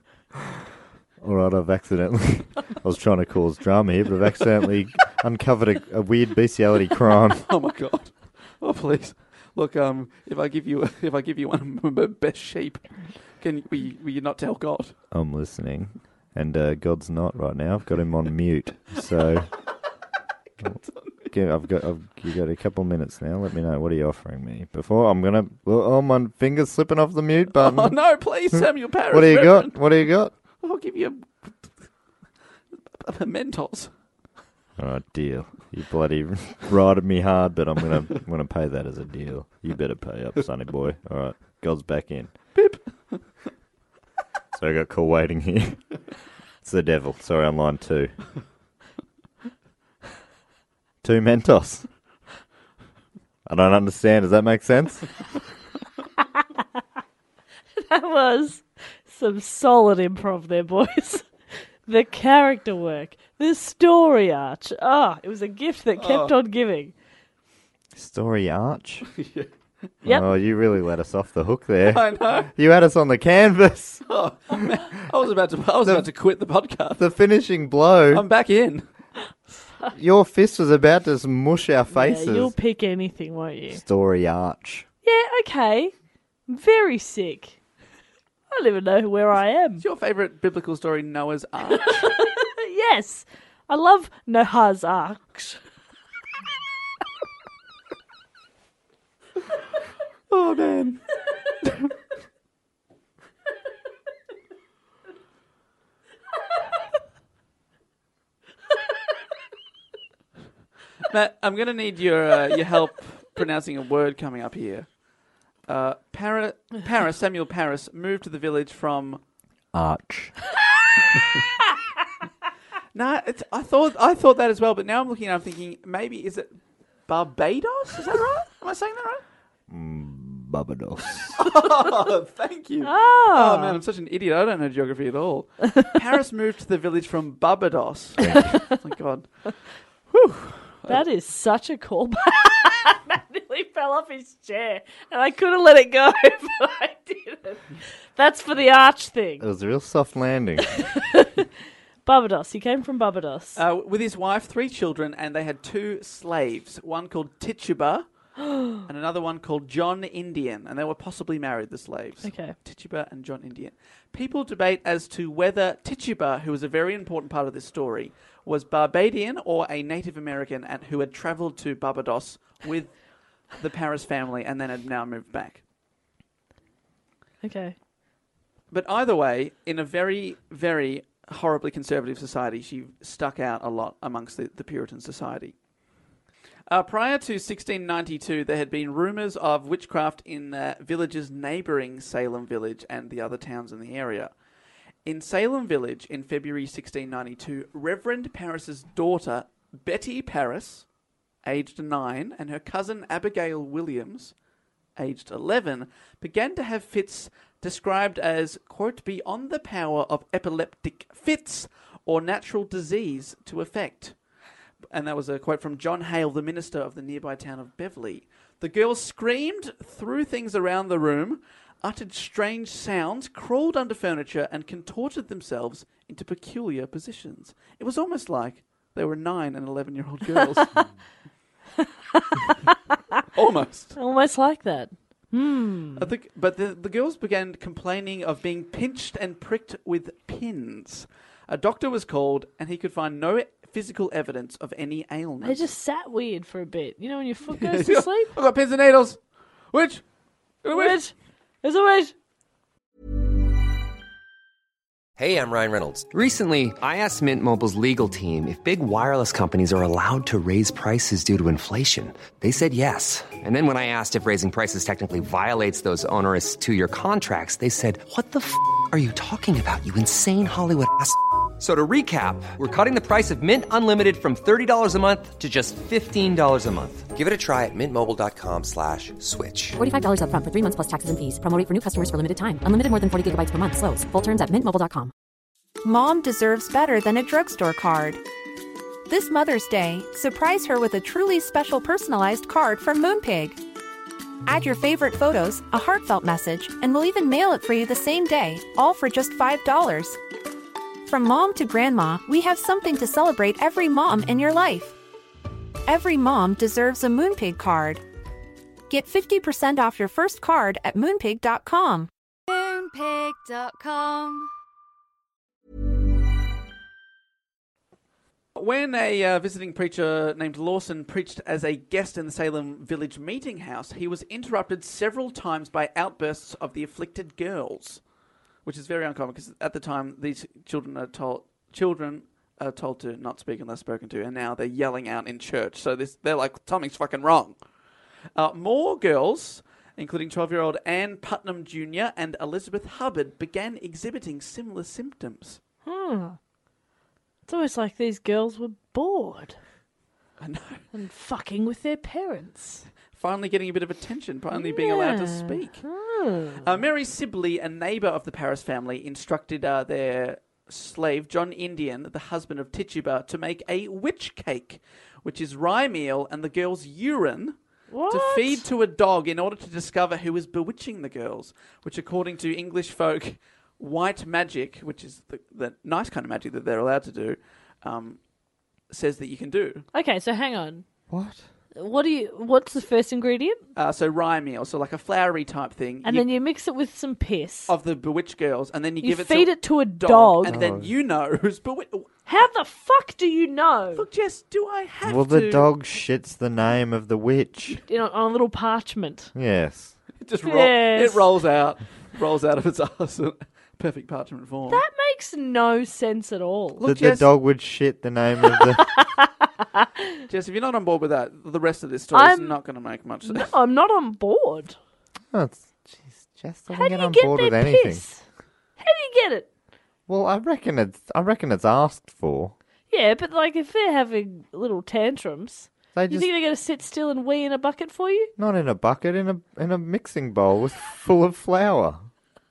All right, I've accidentally... I was trying to cause drama here, but I've accidentally uncovered a, a weird bestiality crime. Oh my god! Oh please, look. Um, if I give you, if I give you one of my best sheep, can will you, will you not tell God? I'm listening, and uh, God's not right now. I've got him on mute, so... Okay, I've got I've you got a couple minutes now. Let me know, what are you offering me before I'm gonna. Well, oh, my finger's slipping off the mute button. Oh no, please, Samuel Parris. What do you Reverend. got? What do you got? I'll give you a, a Mentos. All right, deal. You bloody rided me hard, but I'm gonna I'm gonna pay that as a deal. You better pay up, sonny boy. All right, God's back in. Pip. So I got call waiting here. It's the devil. Sorry, on line two. Two Mentos. I don't understand. Does that make sense? That was some solid improv there, boys. The character work, the story arch. Ah, it was a gift that kept Oh. on giving. Story arch. Yep. Oh, you really let us off the hook there. I know. You had us on the canvas. Oh, man, I was about to. I was about to quit the podcast. The finishing blow. I'm back in. Your fist was about to smush our faces. Yeah, you'll pick anything, won't you? Story arch. Yeah, okay. Very sick. I don't even know where I am. Is your favourite biblical story Noah's Ark? Yes. I love Noah's Ark. Oh man. Matt, I'm going to need your uh, your help pronouncing a word coming up here. Uh, Para, Paris, Samuel Parris, moved to the village from. Arch. Nah, it's, I thought I thought that as well, but now I'm looking and I'm thinking maybe is it Barbados? Is that right? Am I saying that right? Barbados. Oh, thank you. Ah. Oh man, I'm such an idiot. I don't know geography at all. Paris moved to the village from Barbados. Thank you. Thank God. Whew. That is such a callback. Matt nearly fell off his chair, and I couldn't let it go, but I didn't. That's for the arch thing. It was a real soft landing. Barbados. He came from Barbados. Uh, with his wife, three children, and they had two slaves. One called Tituba, and another one called John Indian. And they were possibly married, the slaves. Okay. Tituba and John Indian. People debate as to whether Tituba, who was a very important part of this story, was Barbadian or a Native American and who had travelled to Barbados with the Paris family and then had now moved back. Okay. But either way, in a very, very horribly conservative society, she stuck out a lot amongst the, the Puritan society. Uh, prior to sixteen ninety-two, there had been rumours of witchcraft in uh, villages neighbouring Salem Village and the other towns in the area. In Salem Village, in February sixteen ninety-two, Reverend Parris's daughter, Betty Parris, aged nine, and her cousin Abigail Williams, aged eleven, began to have fits described as, quote, beyond the power of epileptic fits or natural disease to affect. And that was a quote from John Hale, the minister of the nearby town of Beverley. The girls screamed, threw things around the room, uttered strange sounds, crawled under furniture, and contorted themselves into peculiar positions. It was almost like they were nine and eleven-year-old girls. Almost. Almost like that. Hmm. I think, but the, the girls began complaining of being pinched and pricked with pins. A doctor was called, and he could find no physical evidence of any ailment. They just sat weird for a bit. You know when your foot goes to sleep? I've got pins and needles. Which? Which? There's a witch. Hey, I'm Ryan Reynolds. Recently, I asked Mint Mobile's legal team if big wireless companies are allowed to raise prices due to inflation. They said yes. And then when I asked if raising prices technically violates those onerous two-year contracts, they said, what the f*** are you talking about, you insane Hollywood ass f- So to recap, we're cutting the price of Mint Unlimited from thirty dollars a month to just fifteen dollars a month. Give it a try at mintmobile.com slash switch. forty-five dollars up front for three months plus taxes and fees. Promo rate for new customers for limited time. Unlimited more than forty gigabytes per month. Slows full terms at mint mobile dot com. Mom deserves better than a drugstore card. This Mother's Day, surprise her with a truly special personalized card from Moonpig. Add your favorite photos, a heartfelt message, and we'll even mail it for you the same day, all for just five dollars. From mom to grandma, we have something to celebrate every mom in your life. Every mom deserves a Moonpig card. Get fifty percent off your first card at moonpig dot com. Moonpig dot com. When a uh, visiting preacher named Lawson preached as a guest in the Salem Village Meeting House, he was interrupted several times by outbursts of the afflicted girls, which is very uncommon because at the time these children are told children are told to not speak unless spoken to, and now they're yelling out in church. So this they're like, something's fucking wrong. Uh, more girls, including twelve-year-old Ann Putnam Junior and Elizabeth Hubbard, began exhibiting similar symptoms. Hmm. It's almost like these girls were bored. I know. And fucking with their parents. Finally getting a bit of attention, finally being allowed to Yeah. speak. Hmm. Uh, Mary Sibley, a neighbour of the Paris family, instructed uh, their slave, John Indian, the husband of Tituba, to make a witch cake, which is rye meal and the girls' urine What? to feed to a dog in order to discover who is bewitching the girls, which according to English folk, white magic, which is the, the nice kind of magic that they're allowed to do, um, says that you can do. Okay, so hang on. What? What do you? What's the first ingredient? Uh, so rye meal, so like a floury type thing. And you, then you mix it with some piss. of the bewitched girls, and then you, You give it feed to it to a dog, dog. and then Oh. you know who's bewitched. How the fuck do you know? Look, Jess, do I have Well, to? the dog shits the name of the witch. You know, on a little parchment. Yes. It just roll, Yes. it rolls out, rolls out of its ass, in perfect parchment form. That makes no sense at all. Look, the, the Jess- dog would shit the name of the... Jess, if you're not on board with that, the rest of this story is I'm- not going to make much sense. No, I'm not on board. Oh, it's, jeez, Jess doesn't How do get you on get board their with anything. piss? How do you get it? Well, I reckon it's I reckon it's asked for. Yeah, but like if they're having little tantrums, They you just think they're going to sit still and wee in a bucket for you? not in a bucket, in a in a mixing bowl with full of flour.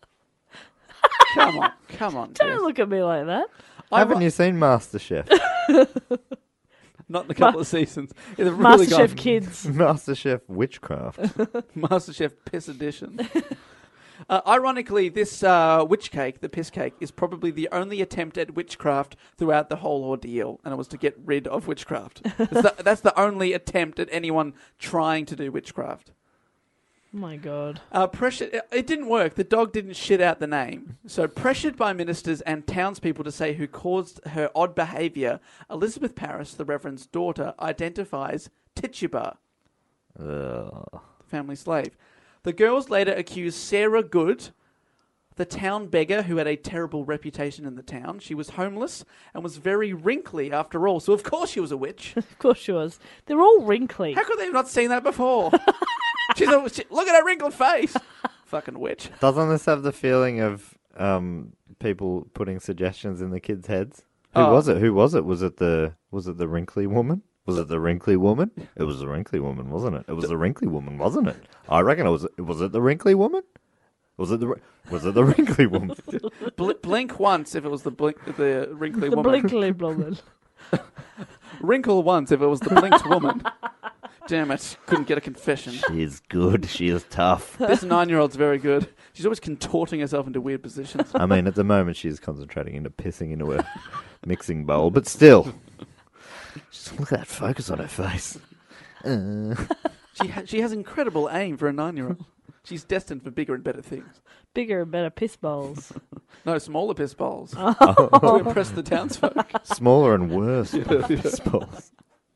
Come on, come on, Jess. Don't look at me like that. I Haven't wa- you seen MasterChef? Not in a couple Ma- of seasons. They've really MasterChef gone- Kids. MasterChef Witchcraft. MasterChef Piss Edition. uh, ironically, this uh, witch cake, the piss cake, is probably the only attempt at witchcraft throughout the whole ordeal, and it was to get rid of witchcraft. That's the, that's the only attempt at anyone trying to do witchcraft. Oh my God. Uh, pressure, it, it didn't work. The dog didn't shit out the name. So, pressured by ministers and townspeople to say who caused her odd behaviour, Elizabeth Parris, the Reverend's daughter, identifies Tituba, Ugh. the family slave. The girls later accused Sarah Good, the town beggar who had a terrible reputation in the town. She was homeless and was very wrinkly after all. So, of course, she was a witch. Of course she was. They're all wrinkly. How could they have not seen that before? She's a, she, look at her wrinkled face. Fucking witch. Doesn't this have the feeling of um, people putting suggestions in the kids' heads? Who Oh. was it? Who was it? Was it the was it the wrinkly woman? Was it the wrinkly woman? It was the wrinkly woman, wasn't it? It was the wrinkly woman, wasn't it? I reckon it was. Was it the wrinkly woman? Was it the was it the wrinkly woman? Bl- blink once if it was the blink, the wrinkly The woman. blinkly woman. Wrinkle once if it was the blinked woman. Damn it! Couldn't get a confession. She is good. She is tough. This nine-year-old's very good. She's always contorting herself into weird positions. I mean, at the moment, she's concentrating into pissing into a mixing bowl, but still, just look at that focus on her face. Uh. She ha- she has incredible aim for a nine-year-old. She's destined for bigger and better things. Bigger and better piss bowls. No, smaller piss bowls Oh. to impress the townsfolk. Smaller and worse piss bowls.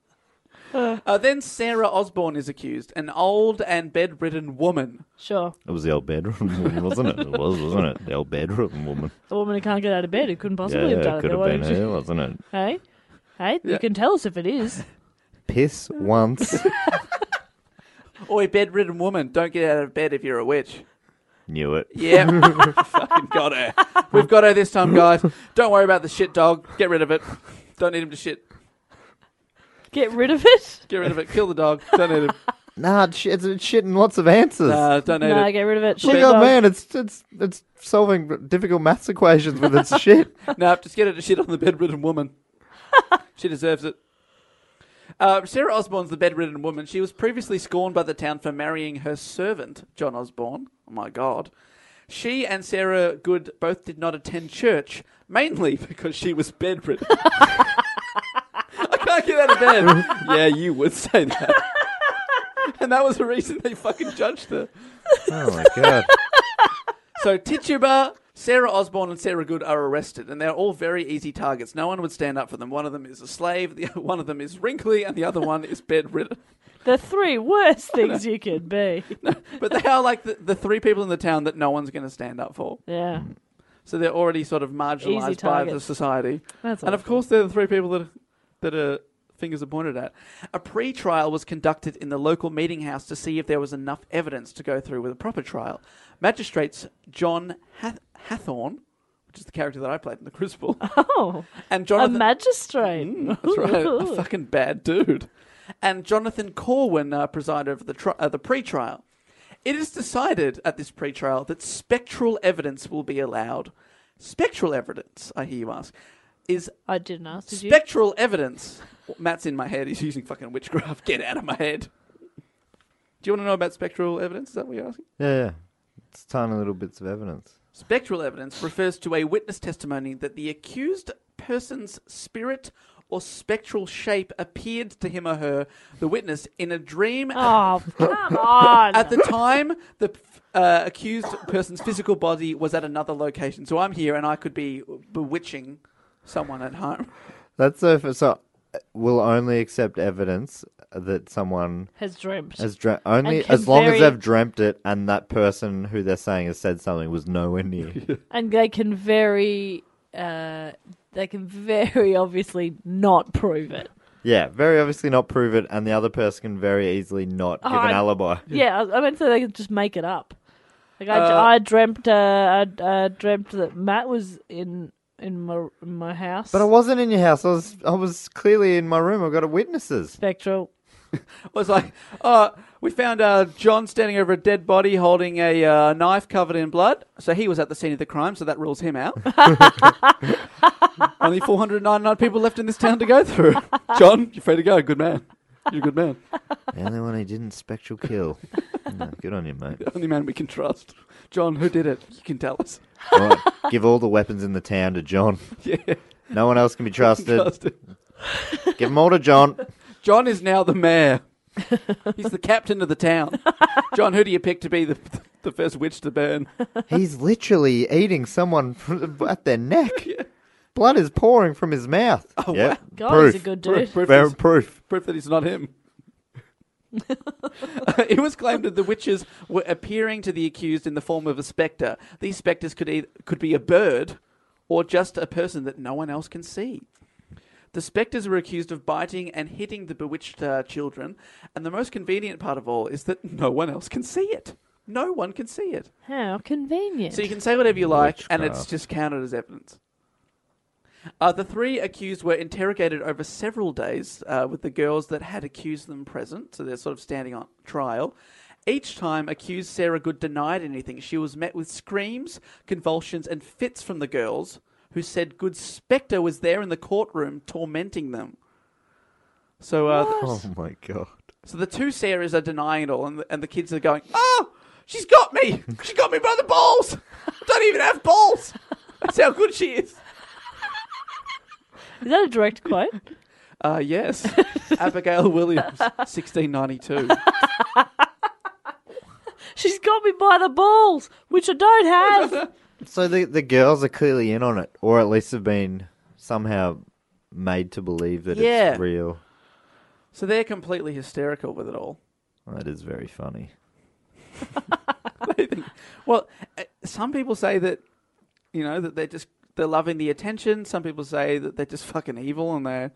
Uh, then Sarah Osborne is accused, an old and bedridden woman. Sure. It was the old bedroom woman, wasn't it? It was, wasn't it? The old bedroom woman. A woman who can't get out of bed who couldn't possibly Yeah, have done it it. could Then have why been didn't her, you- wasn't it? Hey? Hey? Yeah. You can tell us if it is. Piss once. Oi, bedridden woman, don't get out of bed if you're a witch. Knew it. Yeah, fucking got her. We've got her this time, guys. Don't worry about the shit dog. Get rid of it. Don't need him to shit. Get rid of it? Get rid of it. Kill the dog. Don't need him. Nah, it's, it's shitting lots of answers. Nah, don't need No, it. get rid of it. Look Shit at dog. man, it's it's it's solving difficult maths equations with its shit. No, just get her to shit on the bedridden woman. She deserves it. Uh, Sarah Osborne's the bedridden woman. She was previously scorned by the town for marrying her servant, John Osborne. Oh, my God. She and Sarah Good both did not attend church, mainly because she was bedridden. I can't get out of bed. Yeah, you would say that. And that was the reason they fucking judged her. Oh my god. So Tituba, Sarah Osborne and Sarah Good are arrested, and they're all very easy targets. No one would stand up for them. One of them is a slave, the one of them is wrinkly, and the other one is bedridden. The three worst things you could be. No, but they are like the, the three people in the town that no one's going to stand up for. Yeah. So they're already sort of marginalised by the targets. society. That's And of awful. course they're the three people that that are fingers are pointed at. A pre-trial was conducted in the local meeting house to see if there was enough evidence to go through with a proper trial. Magistrates John Hath- Hathorne, which is the character that I played in The Crucible, Oh. and A Jonathan... magistrate. Mm, that's right, a fucking bad dude. And Jonathan Corwin uh, presided over the, tri- uh, the pre-trial. It is decided at this pre-trial that spectral evidence will be allowed. Spectral evidence, I hear you ask, is I didn't ask, did you? spectral evidence. Matt's in my head. He's using fucking witchcraft. Get out of my head. Do you want to know about spectral evidence? Is that what you're asking? Yeah, yeah. It's tiny little bits of evidence. Spectral evidence refers to a witness testimony that the accused person's spirit or spectral shape appeared to him or her, the witness, in a dream. Oh, come on. At the time, the uh, accused person's physical body was at another location. So I'm here and I could be bewitching someone at home. That's so. For, so we'll only accept evidence that someone Has dreamt. has dreamt only And can as long very- as they've dreamt it, and that person who they're saying has said something was nowhere near. And they can very, uh, they can very obviously not prove it. Yeah, very obviously not prove it, and the other person can very easily not give Oh, an I- alibi. Yeah, I I mean, so they can just make it up. Like I, Uh, I dreamt, uh, I uh, dreamt that Matt was in in my in my house. But I wasn't in your house. I was I was clearly in my room. I've got witnesses. Spectral. Was like, oh, We found uh, John standing over a dead body holding a uh, knife covered in blood. So he was at the scene of the crime, so that rules him out. Only four hundred ninety-nine people left in this town to go through. John, you're free to go. Good man. You're a good man. The only one he didn't spectral kill. No, good on you, mate. The only man we can trust. John, who did it? You can tell us. All right, give all the weapons in the town to John. Yeah. No one else can be trusted. Trusted. Give them all to John. John is now the mayor. He's the captain of the town. John, who do you pick to be the the first witch to burn? He's literally eating someone at their neck. Yeah. Blood is pouring from his mouth. Oh, yep. wow. God, proof. he's a good dude. Proof, proof, Very is- proof. proof that he's not him. Uh, it was claimed that the witches were appearing to the accused in the form of a spectre. These spectres could either, could be a bird or just a person that no one else can see. The spectres were accused of biting and hitting the bewitched uh, children, and the most convenient part of all is that no one else can see it. No one can see it. How convenient. So you can say whatever you like, and it's Witchcraft. just counted as evidence. Uh, the three accused were interrogated over several days uh, with the girls that had accused them present, so they're sort of standing on trial. Each time, accused Sarah Good denied anything. She was met with screams, convulsions, and fits from the girls, who said Good's spectre was there in the courtroom tormenting them. So, uh, the, Oh, my God. so the two Sarahs are denying it all, and the, and the kids are going, "Oh, she's got me! She got me by the balls! I don't even have balls! That's how good she is!" Is that a direct quote? Uh, yes. Abigail Williams, sixteen ninety-two. She's got me by the balls, which I don't have. So the the girls are clearly in on it, or at least have been somehow made to believe that Yeah. it's real. So they're completely hysterical with it all. That is very funny. They think- well, uh, some people say that, you know, that they're just, they're loving the attention. Some people say that they're just fucking evil and they're,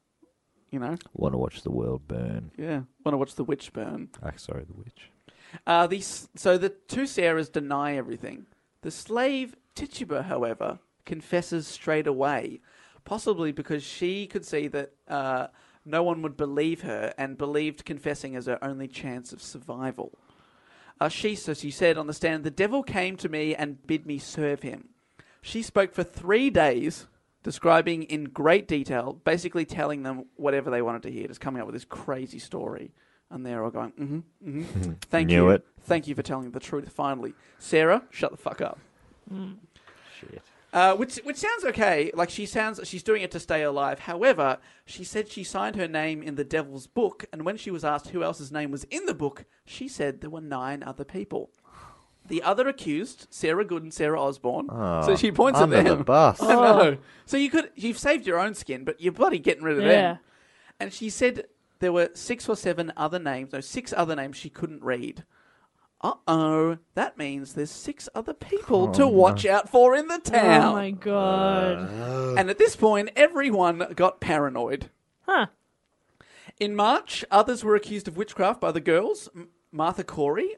you know, Want to watch the world burn. yeah, want to watch the witch burn. Ah, sorry, the witch. Uh, these, so the two Sarahs deny everything. The slave Tituba, however, confesses straight away, possibly because she could see that uh, no one would believe her and believed confessing as her only chance of survival. Uh, she, so she said on the stand, "The devil came to me and bid me serve him." She spoke for three days, describing in great detail, basically telling them whatever they wanted to hear, just coming up with this crazy story. And they're all going, mm-hmm, mm-hmm. Thank Knew you. it. Thank you for telling the truth, finally. Sarah, shut the fuck up. Shit. Uh, which which sounds okay. Like, she sounds, she's doing it to stay alive. However, she said she signed her name in the devil's book, and when she was asked who else's name was in the book, she said there were nine other people. The other accused, Sarah Good and Sarah Osborne. Oh, so she points under at them. the bus. I know. So you could, you've saved your own skin, but you're bloody getting rid of Yeah. them. And she said there were six or seven other names, no, six other names she couldn't read. Uh-oh, that means there's six other people to watch out for in the town. Oh my god. And at this point, everyone got paranoid. Huh. In March, others were accused of witchcraft by the girls. M- Martha Corey,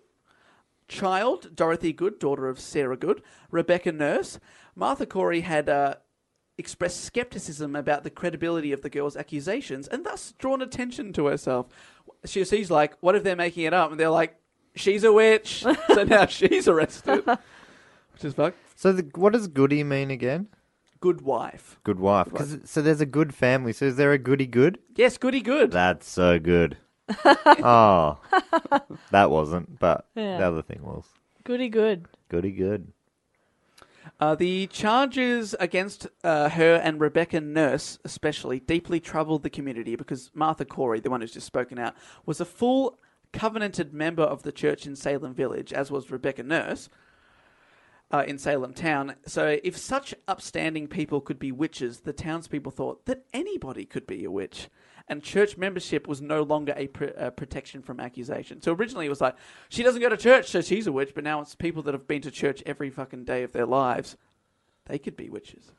Child, Dorothy Good, daughter of Sarah Good, Rebecca Nurse. Martha Corey had uh, expressed skepticism about the credibility of the girls' accusations and thus drawn attention to herself. She, she's like, what if they're making it up? And they're like, she's a witch. So now she's arrested. Which is fuck. So the, what does goody mean again? Good wife. Good wife. 'Cause it- so there's a good family. So is there a goody good? Yes, goody good. That's so good. Oh, that wasn't, but Yeah. the other thing was. Goody good. Goody good. Uh, the charges against uh, her and Rebecca Nurse especially deeply troubled the community because Martha Corey, the one who's just spoken out, was a full covenanted member of the church in Salem Village, as was Rebecca Nurse uh, in Salem Town. So if such upstanding people could be witches, the townspeople thought that anybody could be a witch. And church membership was no longer a, pr- a protection from accusation. So originally it was like, she doesn't go to church, so she's a witch. But now it's people that have been to church every fucking day of their lives. They could be witches.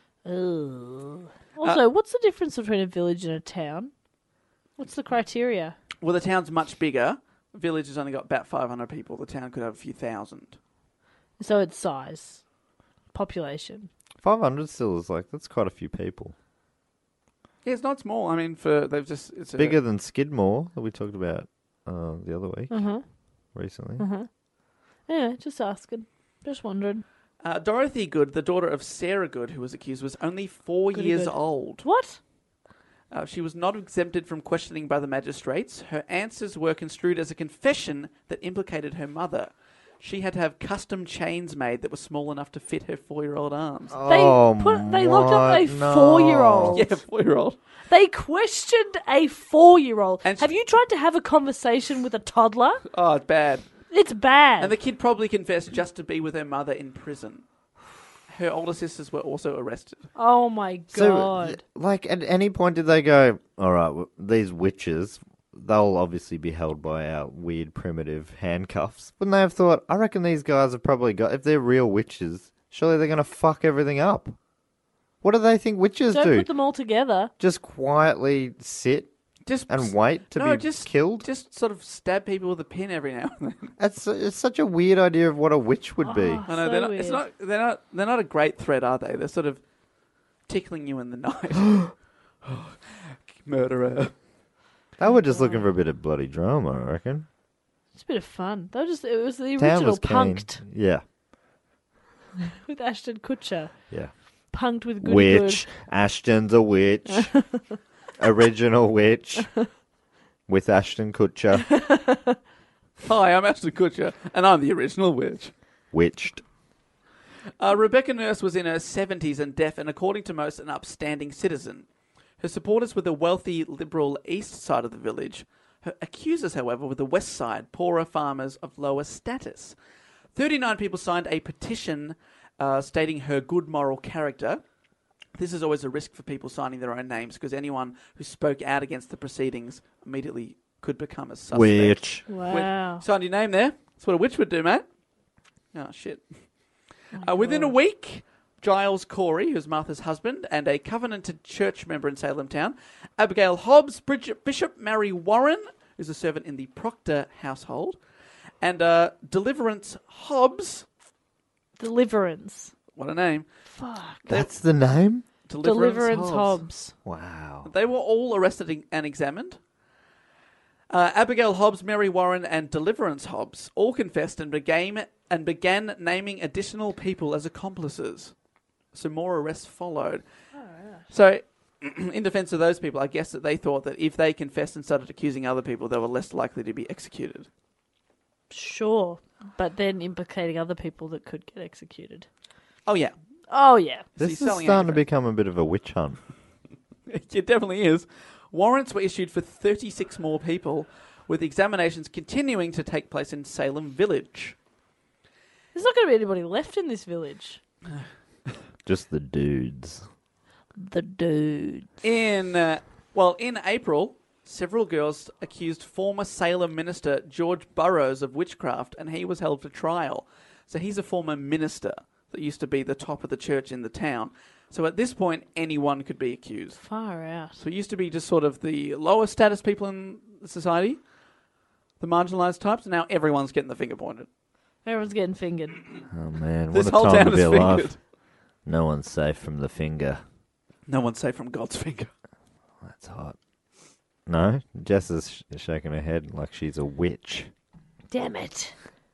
Ugh. Also, what's the difference between a village and a town? What's the criteria? Well, the town's much bigger. The village has only got about five hundred people. The town could have a few thousand. So it's size, population. five hundred still is like, that's quite a few people. Yeah, it's not small. I mean, for they've just... It's a, Bigger than Skidmore that we talked about uh, the other week, Uh huh. recently. Uh huh. Yeah, just asking. Just wondering. Uh, Dorothy Good, the daughter of Sarah Good, who was accused, was only four Goody years good. old. What? Uh, she was not exempted from questioning by the magistrates. Her answers were construed as a confession that implicated her mother. She had to have custom chains made that were small enough to fit her four-year-old arms. They Oh, put. They locked up a what? No. four-year-old. Yeah, four-year-old. They questioned a four-year-old. And Have she- you tried to have a conversation with a toddler? Oh, it's bad. It's bad. And the kid probably confessed just to be with her mother in prison. Her older sisters were also arrested. Oh my So, god. like, at any point did they go, all right, w- these witches, they'll obviously be held by our weird primitive handcuffs. Wouldn't they have thought, I reckon these guys have probably got, if they're real witches, surely they're going to fuck everything up. What do they think witches Don't do? put them all together. Just quietly sit Just and wait to no, be just, killed? Just sort of stab people with a pin every now and then. It's, it's such a weird idea of what a witch would be. Oh. I know So they're not, it's weird. not. They're not. They're not a great threat, are they? They're sort of tickling you in the night. Murderer. They were just looking for a bit of bloody drama, I reckon. It's a bit of fun. That was just it was the Town original was keen. Punked Yeah, with Ashton Kutcher. yeah. Punked with Goody Witch. Ashton's a witch. Original witch. With Ashton Kutcher. Hi, I'm Ashton Kutcher, and I'm the original witch. Witched. Uh, Rebecca Nurse was in her seventies and deaf, and according to most, an upstanding citizen. Her supporters were the wealthy, liberal east side of the village. Her accusers, however, were the west side, poorer farmers of lower status. thirty-nine people signed a petition uh, stating her good moral character. This is always a risk for people signing their own names, because anyone who spoke out against the proceedings immediately could become a suspect. Witch. Wow. Signed your name there. That's what a witch would do, mate. Oh, shit. Oh, Uh, within a week, Giles Corey, who's Martha's husband, and a covenanted church member in Salem Town, Abigail Hobbs, Bridget Bishop, Mary Warren, who's a servant in the Proctor household, and uh, Deliverance Hobbs. Deliverance. What a name. Fuck. That's the name? Deliverance, Deliverance Hobbs. Hobbs. Wow. They were all arrested and examined. Uh, Abigail Hobbs, Mary Warren, and Deliverance Hobbs all confessed and began, and began naming additional people as accomplices. So more arrests followed. So, in defense of those people, I guess that they thought that if they confessed and started accusing other people, they were less likely to be executed. Sure. But then implicating other people that could get executed. Oh, yeah. Oh, yeah. So This you're is selling starting to anything. become a bit of a witch hunt. It definitely is. Warrants were issued for thirty-six more people, with examinations continuing to take place in Salem Village. There's not going to be anybody left in this village. Just the dudes. The dude. In, uh, well, in April, several girls accused former Salem minister George Burroughs of witchcraft, and he was held for trial. So he's a former minister that used to be the top of the church in the town. So at this point, anyone could be accused. Far out. So it used to be just sort of the lower status people in society, the marginalised types, and now everyone's getting the finger pointed. Everyone's getting fingered. Oh, man. This what whole a time town to be is alive. fingered. No one's safe from the finger. No one's safe from God's finger. That's hot. No? Jess is sh- shaking her head like she's a witch. Damn it.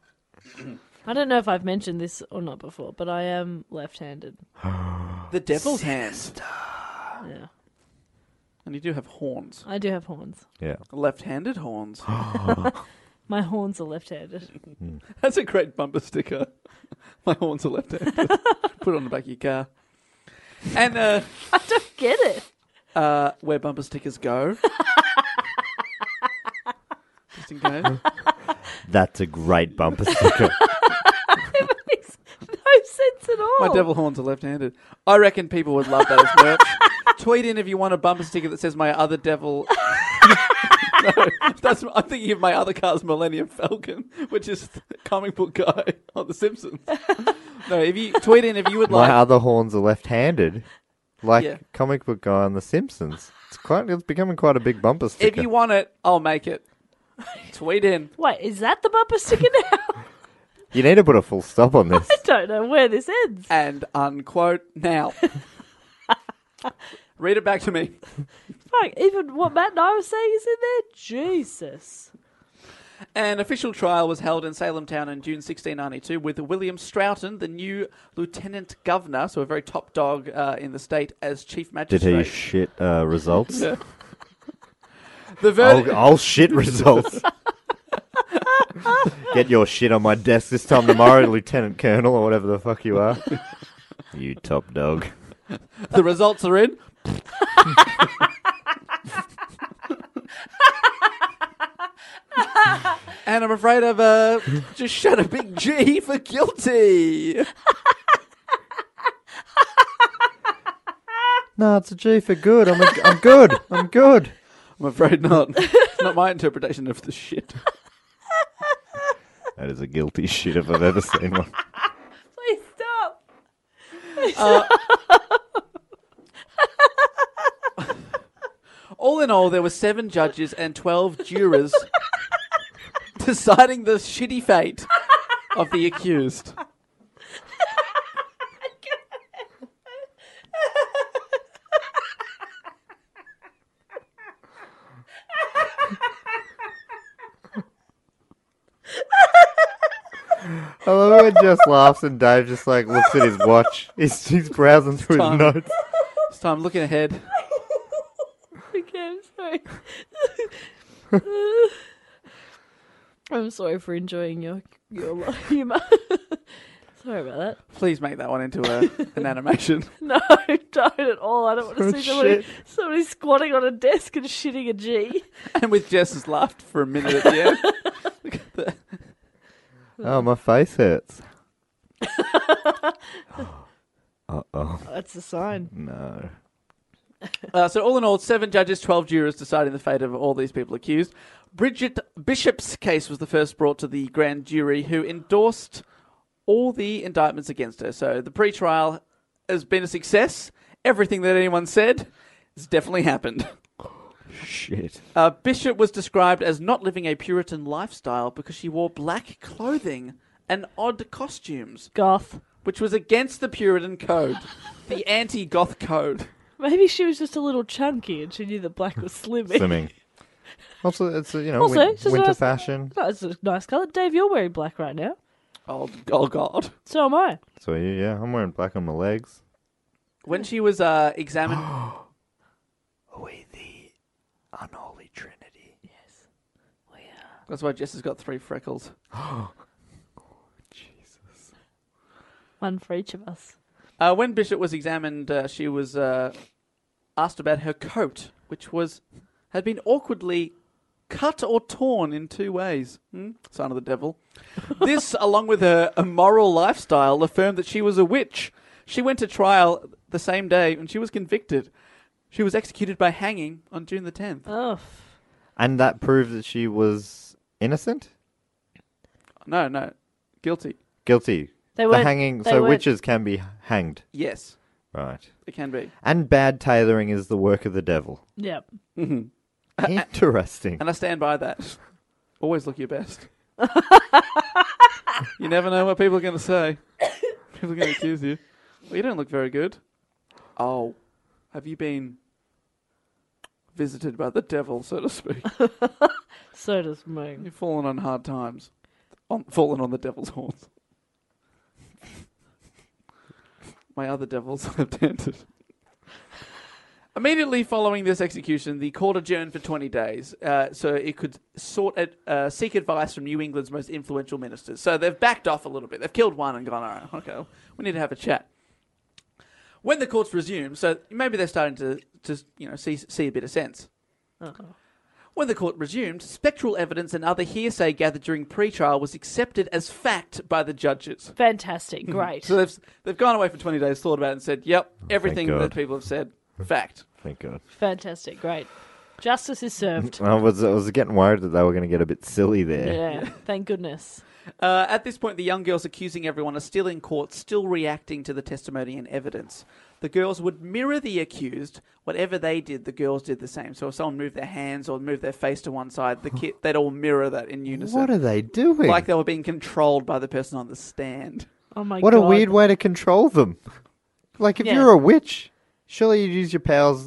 I don't know if I've mentioned this or not before, but I am left-handed. The devil's hand. Yeah. And you do have horns. I do have horns. Yeah. Left-handed horns. My horns are left-handed. That's a great bumper sticker. My horns are left-handed. Put it on the back of your car. And uh, I don't get it. uh, where bumper stickers go. Just in case. That's a great bumper sticker. It makes no sense at all. My devil horns are left-handed. I reckon people would love that as merch. Tweet in if you want a bumper sticker that says my other devil... No, that's, I'm thinking of my other car's Millennium Falcon, which is the comic book guy on The Simpsons. No, if you tweet in if you would My like... other horns are left-handed. Like Yeah. comic book guy on The Simpsons. It's quite. It's becoming quite a big bumper sticker. If you want it, I'll make it. Tweet in. Wait, is that the bumper sticker now? You need to put a full stop on this. I don't know where this ends. And unquote now. Read it back to me. Fuck, even what Matt and I were saying is in there? Jesus. An official trial was held in Salem Town in June sixteen ninety-two with William Stroughton, the new Lieutenant Governor, so a very top dog uh, in the state, as Chief Magistrate. Did he shit uh, results? Yeah. The verdict... I'll, I'll shit results. Get your shit on my desk this time tomorrow, Lieutenant Colonel, or whatever the fuck you are. You top dog. The results are in. And I'm afraid I've uh, just shut a big G for guilty. No, it's a G for good. I'm, a, I'm good. I'm good. I'm afraid not. It's not my interpretation of the shit. That is a guilty shit if I've ever seen one. Please stop. Please Uh, stop. all in all, there were seven judges and twelve jurors deciding the shitty fate of the accused. I love it when Jess laughs and Dave just like looks at his watch. He's, he's browsing through Time. his notes. This time, looking ahead. Okay, I'm sorry. I'm sorry for enjoying your your humour. Sorry about that. Please make that one into a, an animation. No, don't at all. I don't want to Oh, see somebody, shit. somebody squatting on a desk and shitting a G. And with Jess's laughed for a minute at the end. Look at that. Oh, my face hurts. Uh-oh. That's a sign. No. Uh, so all in all, seven judges, twelve jurors deciding the fate of all these people accused. Bridget Bishop's case was the first brought to the grand jury, who endorsed all the indictments against her. So the pre-trial has been a success. Everything that anyone said has definitely happened. Shit. Uh, Bishop was described as not living a Puritan lifestyle because she wore black clothing and odd costumes, Goth. which was against the Puritan code, the anti-goth code. Maybe she was just a little chunky and she knew that black was slimming. Slimming. Also, it's a, you know, Also, win- it's just winter nice- fashion. That's a nice colour. Dave, you're wearing black right now. Oh, oh God. So am I. So, yeah, I'm wearing black on my legs. When she was uh, examined... Are we the unholy trinity? Yes. We are. That's why Jess has got three freckles. Jesus. One for each of us. Uh, when Bishop was examined, uh, she was uh, asked about her coat, which was had been awkwardly cut or torn in two ways. Hmm? Sign of the devil. This, along with her immoral lifestyle, affirmed that she was a witch. She went to trial the same day and she was convicted. She was executed by hanging on June the tenth. Oh. And that proved that she was innocent? No, no. Guilty. Guilty. They the weren't- hanging. they So weren't- witches can be hanged. Yes, Right. it can be. And bad tailoring is the work of the devil. Yep. hmm Interesting. And I stand by that. Always look your best. You never know what people are going to say. People are going to accuse you. Well, you don't look very good. Oh, have you been visited by the devil, so to speak? So does Moon. You've fallen on hard times. On, fallen on the devil's horns. My other devils have danced. Immediately following this execution, the court adjourned for twenty days, uh, so it could sort ad, uh, seek advice from New England's most influential ministers. So they've backed off a little bit. They've killed one and gone, all right, okay, we need to have a chat. When the courts resumed, so maybe they're starting to, to you know, see see a bit of sense. Uh-oh. When the court resumed, spectral evidence and other hearsay gathered during pre-trial was accepted as fact by the judges. Fantastic. Great. So they've they've gone away for twenty days, thought about it, and said, "Yep, everything God. that people have said, fact." Thank God. Fantastic. Great. Justice is served. I was, I was getting worried that they were going to get a bit silly there. Yeah. Thank goodness. Uh, at this point, the young girls accusing everyone are still in court, still reacting to the testimony and evidence. The girls would mirror the accused. Whatever they did, the girls did the same. So if someone moved their hands or moved their face to one side, the kid they'd all mirror that in unison. What are they doing? Like they were being controlled by the person on the stand. Oh my what god. a weird way to control them. Like, if Yeah. you're a witch, surely you'd use your powers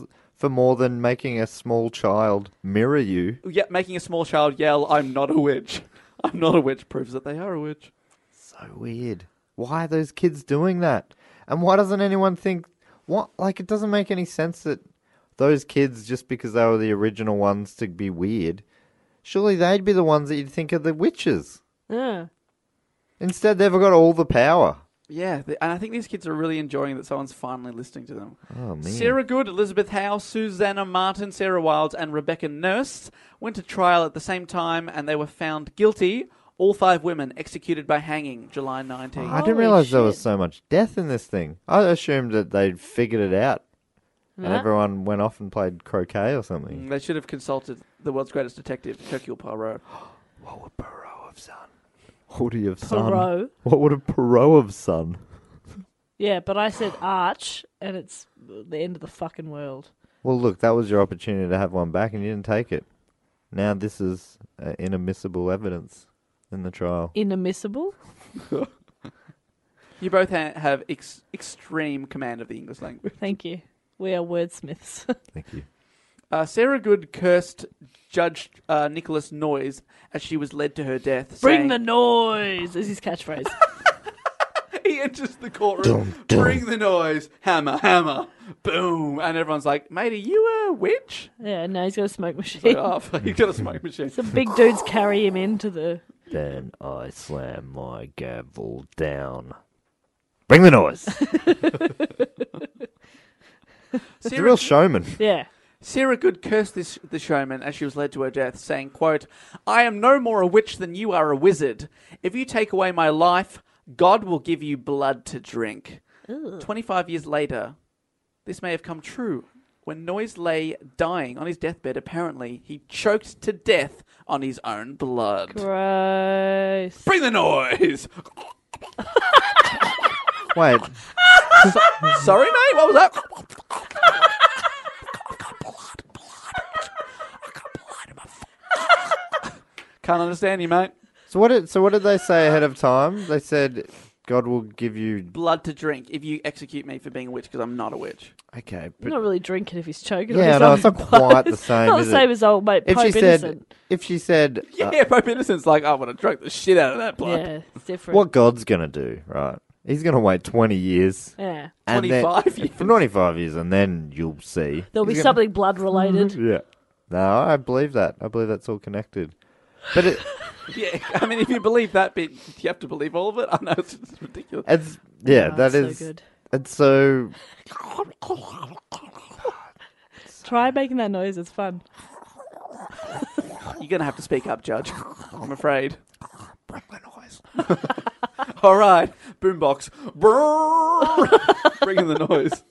for more than making a small child mirror you. Yeah, making a small child yell, "I'm not a witch. I'm not a witch," proves that they are a witch. So weird. Why are those kids doing that? And why doesn't anyone think, what? Like, it doesn't make any sense that those kids, just because they were the original ones to be weird, surely they'd be the ones that you'd think are the witches. Yeah. Instead, they've got all the power. Yeah, th- and I think these kids are really enjoying that someone's finally listening to them. Oh, man. Sarah Good, Elizabeth Howe, Susanna Martin, Sarah Wilds, and Rebecca Nurse went to trial at the same time, and they were found guilty. All five women executed by hanging, July nineteenth. I didn't Holy realise there was shit. so much death in this thing. I assumed that they'd figured it out. And Nah. everyone went off and played croquet or something. Mm, They should have consulted the world's greatest detective, Hercule Poirot. What would Perot have done? What would he have done? Poirot. What would a Perot have done? Yeah, but I said arch, and it's the end of the fucking world. Well, look, that was your opportunity to have one back, and you didn't take it. Now this is uh, inadmissible evidence in the trial. Inadmissible? You both ha- have ex- extreme command of the English language. Thank you. We are wordsmiths. Thank you. Uh, Sarah Good cursed Judge uh, Nicholas Noyes as she was led to her death. Bring saying, the noise is his catchphrase. He enters the courtroom, Dum, dum. bring the noise, hammer, hammer, boom. And everyone's like, mate, are you a witch? Yeah, no, he's got a smoke machine. It's like, oh, you got a smoke machine. Some big dudes carry him into the... Then I slam my gavel down. Bring the noise. He's a real showman. Yeah. Sarah Good cursed this the showman as she was led to her death, saying, quote, I am no more a witch than you are a wizard. If you take away my life, God will give you blood to drink. Ugh. twenty-five years later, this may have come true. When Noyes lay dying on his deathbed, apparently he choked to death on his own blood. Gross. Bring the noise! Wait, Sorry, mate, what was that? Can't understand you, mate. so what did so what did they say ahead of time? They said God will give you. Blood to drink if you execute me for being a witch, because I'm not a witch. Okay, He's but not really drinking if he's choking. yeah, on his no, own it's not blood. quite the same. Not is the same it? as old mate If Pope she said, Innocent. if she said, uh, Yeah, Pope Innocent's like, I want to drink the shit out of that blood. Yeah, it's different. what God's gonna do, right? He's gonna wait twenty years. Yeah. and then- twenty-five years. For twenty-five years, and then you'll see. There'll be He's gonna- something blood related. Yeah. No, I believe that. I believe that's all connected. But it, Yeah, I mean, if you believe that bit, you have to believe all of it. I know it's, it's ridiculous. it's yeah, Oh, that it's is. so good. It's so. Try making that noise. It's fun. You're going to have to speak up, Judge. I'm afraid. Bring the noise. All right, boombox. Brrr. Bringing the noise.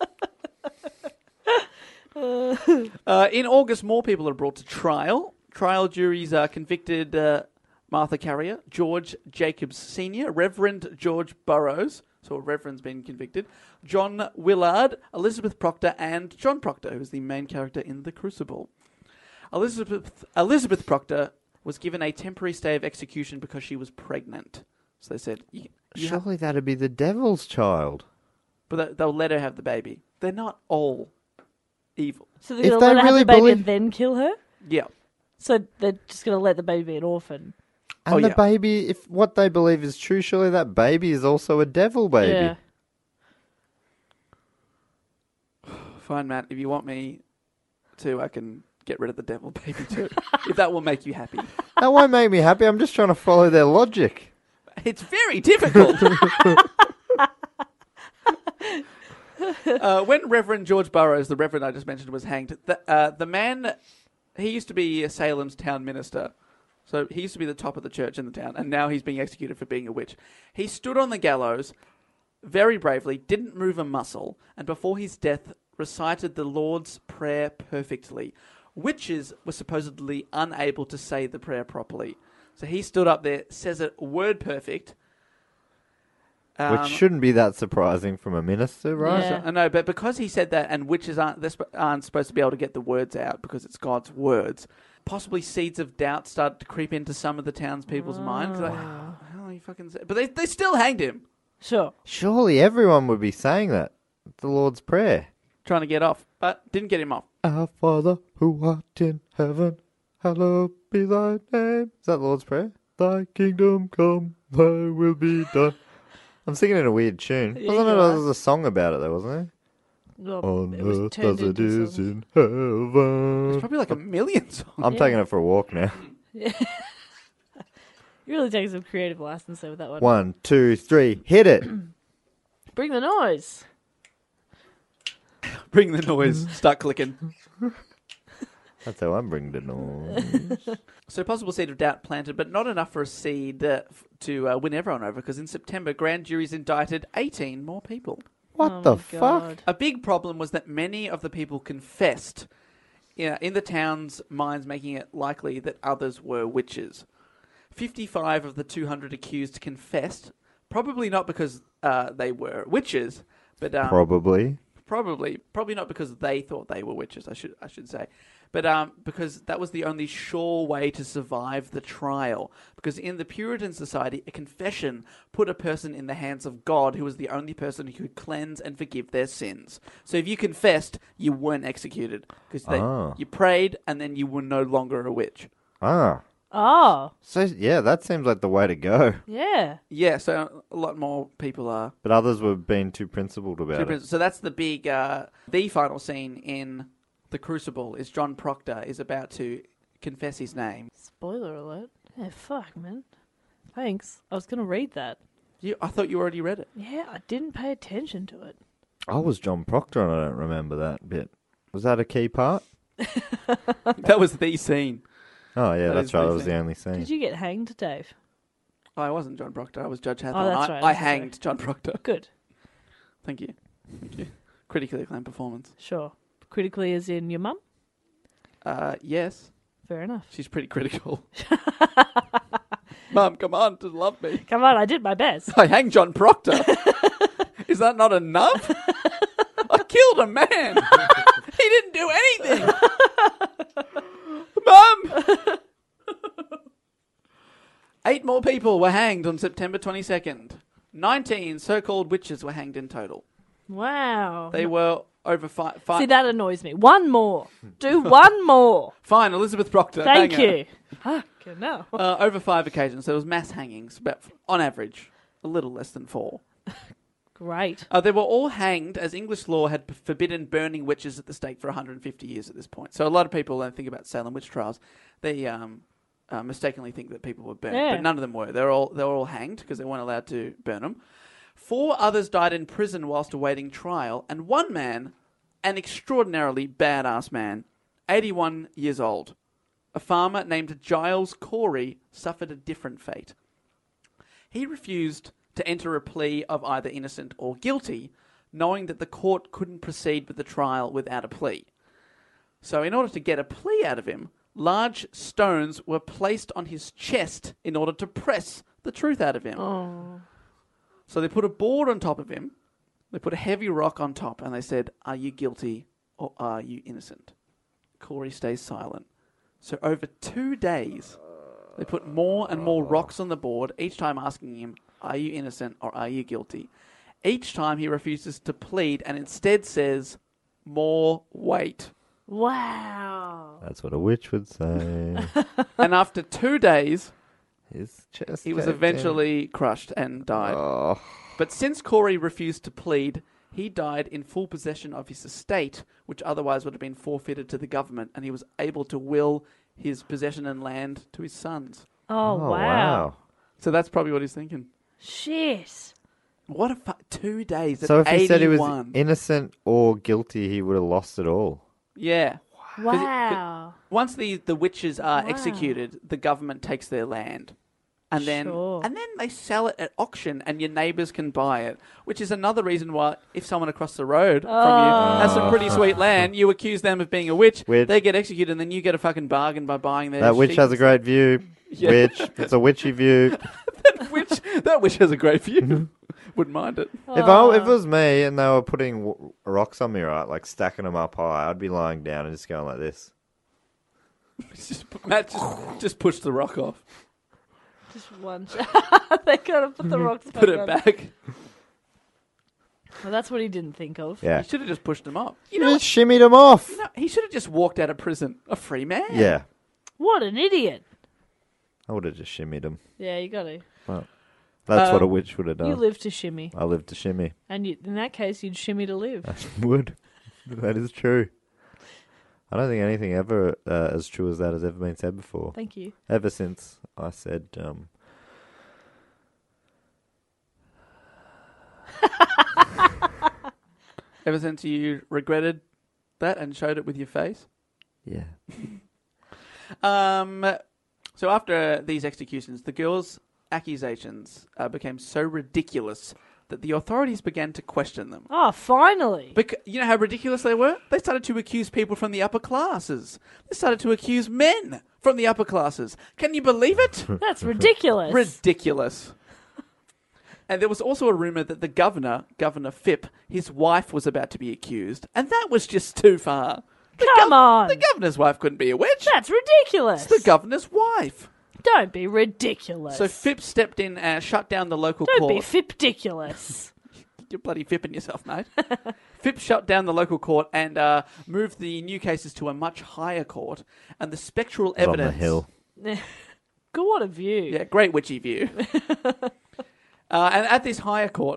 Uh, in August, more people are brought to trial. Trial juries uh, convicted uh, Martha Carrier, George Jacobs Senior, Reverend George Burroughs, so a reverend's been convicted, John Willard, Elizabeth Proctor, and John Proctor, who is the main character in The Crucible. Elizabeth Elizabeth Proctor was given a temporary stay of execution because she was pregnant. So they said, you, you have, Surely that'd be the devil's child. but they- they'll let her have the baby. They're not all evil. So they're If going to they let her really have the baby believe- and then kill her? Yeah. So they're just going to let the baby be an orphan? And Oh, the yeah. baby, if what they believe is true, surely that baby is also a devil baby. Yeah. Fine, Matt. If you want me to, I can get rid of the devil baby too. If that will make you happy. That won't make me happy. I'm just trying to follow their logic. It's very difficult. uh, when Reverend George Burroughs, the Reverend I just mentioned, was hanged, the, uh, the man, he used to be Salem's town minister. So he used to be the top of the church in the town, and now he's being executed for being a witch. He stood on the gallows very bravely, didn't move a muscle, and before his death recited the Lord's Prayer perfectly. Witches were supposedly unable to say the prayer properly. So he stood up there, says it word perfect. Um, Which shouldn't be that surprising from a minister, right? Yeah. I know, but because he said that, and witches aren't they're sp- aren't supposed to be able to get the words out because it's God's words, possibly seeds of doubt started to creep into some of the townspeople's minds. Like, Ah. how he fucking say-" But they they still hanged him, Sure. Surely everyone would be saying that. The Lord's Prayer. trying to get off, but didn't get him off. Our Father who art in heaven, hallowed be thy name. Is that the Lord's Prayer? Thy kingdom come, thy will be done. I'm singing in a weird tune. Yeah, wasn't it? you There are. was a song about it, though, wasn't there? Well, On it was earth turned as it into is song. in heaven. There's probably like a million songs. I'm Yeah. taking it for a walk now. You're really taking some creative license there with that one. One, two, three, hit it. Bring the noise. Bring the noise. Start clicking. That's how I'm bringing the noise. So possible seed of doubt planted, but not enough for a seed uh, f- to uh, win everyone over, because in September, grand juries indicted eighteen more people. What Oh the my fuck? God. A big problem was that many of the people confessed, yeah, in the town's minds, making it likely that others were witches. fifty-five of the two hundred accused confessed, probably not because uh, they were witches, but um, Probably. Probably, probably not because they thought they were witches. I should, I should say, but um, because that was the only sure way to survive the trial. Because in the Puritan society, a confession put a person in the hands of God, who was the only person who could cleanse and forgive their sins. So if you confessed, you weren't executed because Ah. you prayed, and then you were no longer a witch. Ah. Oh, So, yeah, that seems like the way to go. yeah. Yeah, so a lot more people are. But others were being too principled about it. So that's the big, uh, the final scene in The Crucible is John Proctor is about to confess his name. Spoiler alert. Yeah, fuck, man. Thanks. I was going to read that. You, I thought you already read it. Yeah, I didn't pay attention to it. I was John Proctor and I don't remember that bit. Was that a key part? That was the scene. Oh, yeah, That that's is right. the That was scene. the only scene. Did you get hanged, Dave? I wasn't John Proctor. I was Judge Hathorne. that's I, right, I I'm sorry. hanged John Proctor. Good. Thank you. Thank you. Critically acclaimed performance. Sure. Critically as in your mum? Uh, yes, Fair enough. she's pretty critical. Mum, come on, just love me. Come on, I did my best. I hanged John Proctor. Is that not enough? I killed a man. He didn't do anything. Mum! Eight more people were hanged on September twenty-second. Nineteen so-called witches were hanged in total. Wow. They were over five. Fi- See, that annoys me. One more. Do one more. Fine, Elizabeth Proctor. Thank hang her. you. Fuck, no. Uh, over five occasions. There was mass hangings, about on average, a little less than four. Great. Uh, they were all hanged as English law had p- forbidden burning witches at the stake for one hundred fifty years at this point. So a lot of people, when they think about Salem witch trials, they um, uh, mistakenly think that people were burned, Yeah. but none of them were. They were all they were all hanged because they weren't allowed to burn them. Four others died in prison whilst awaiting trial, and one man, an extraordinarily badass man, eighty-one years old, a farmer named Giles Corey, suffered a different fate. He refused to enter a plea of either innocent or guilty, knowing that the court couldn't proceed with the trial without a plea. So in order to get a plea out of him, large stones were placed on his chest in order to press the truth out of him. Oh. So they put a board on top of him, they put a heavy rock on top, and they said, "Are you guilty or are you innocent?" Corey stays silent. So over two days, they put more and more rocks on the board, each time asking him, "Are you innocent or are you guilty?" Each time he refuses to plead and instead says, "More weight." Wow. That's what a witch would say. And after two days, His chest. he was caved in. eventually crushed and died. Oh. But since Corey refused to plead, he died in full possession of his estate, which otherwise would have been forfeited to the government, and he was able to will his possession and land to his sons. Oh, Oh, wow. wow. So that's probably what he's thinking. Shit. What a fu- two days at So if he said he was eighty-one. innocent or guilty, he would have lost it all. Yeah. Wow. Once the, the witches are Wow. executed, the government takes their land. And then Sure. and then they sell it at auction and your neighbours can buy it. Which is another reason why if someone across the road from you has some pretty sweet land, you accuse them of being a witch, Witch. they get executed and then you get a fucking bargain by buying their That witch sheep has a and great view. Yeah. Witch. It's a witchy view. stuff. Witch, that witch has a great view. Wouldn't mind it. If I, if it was me and they were putting w- rocks on me, right, like stacking them up high, I'd be lying down and just going like this. Just, Matt, just, just push the rock off. Just one. They gotta put the rocks back Put it on. back. Well, that's what he didn't think of. Yeah. He should have just pushed him off. You know, just shimmied him off. You know, he should have just walked out of prison a free man. Yeah. What an idiot. I would have just shimmied him. Yeah, you got to. Well, that's Um, what a witch would have done. You live to shimmy. I live to shimmy. And you, in that case, you'd shimmy to live. I would. That is true. I don't think anything ever uh, as true as that has ever been said before. Thank you. Ever since I said... Um, Ever since you regretted that and showed it with your face? yeah. Um, so after these executions, the girls' accusations uh, became so ridiculous that the authorities began to question them. Oh, finally. Bec- you know how ridiculous they were? They started to accuse people from the upper classes. They started to accuse men from the upper classes. Can you believe it? That's ridiculous. Ridiculous. And there was also a rumour that the governor, Governor Phipp, his wife was about to be accused. And that was just too far. The Come gov- on. The governor's wife couldn't be a witch. That's ridiculous. It's the governor's wife. Don't be ridiculous. So Phipp stepped in and shut down the local Don't court. be Fipdiculous. You're bloody fipping yourself, mate. Phipp shut down the local court and uh, moved the new cases to a much higher court. And the spectral It's on evidence... the hill. Good, what a view. Yeah, great witchy view. uh, and at this higher court...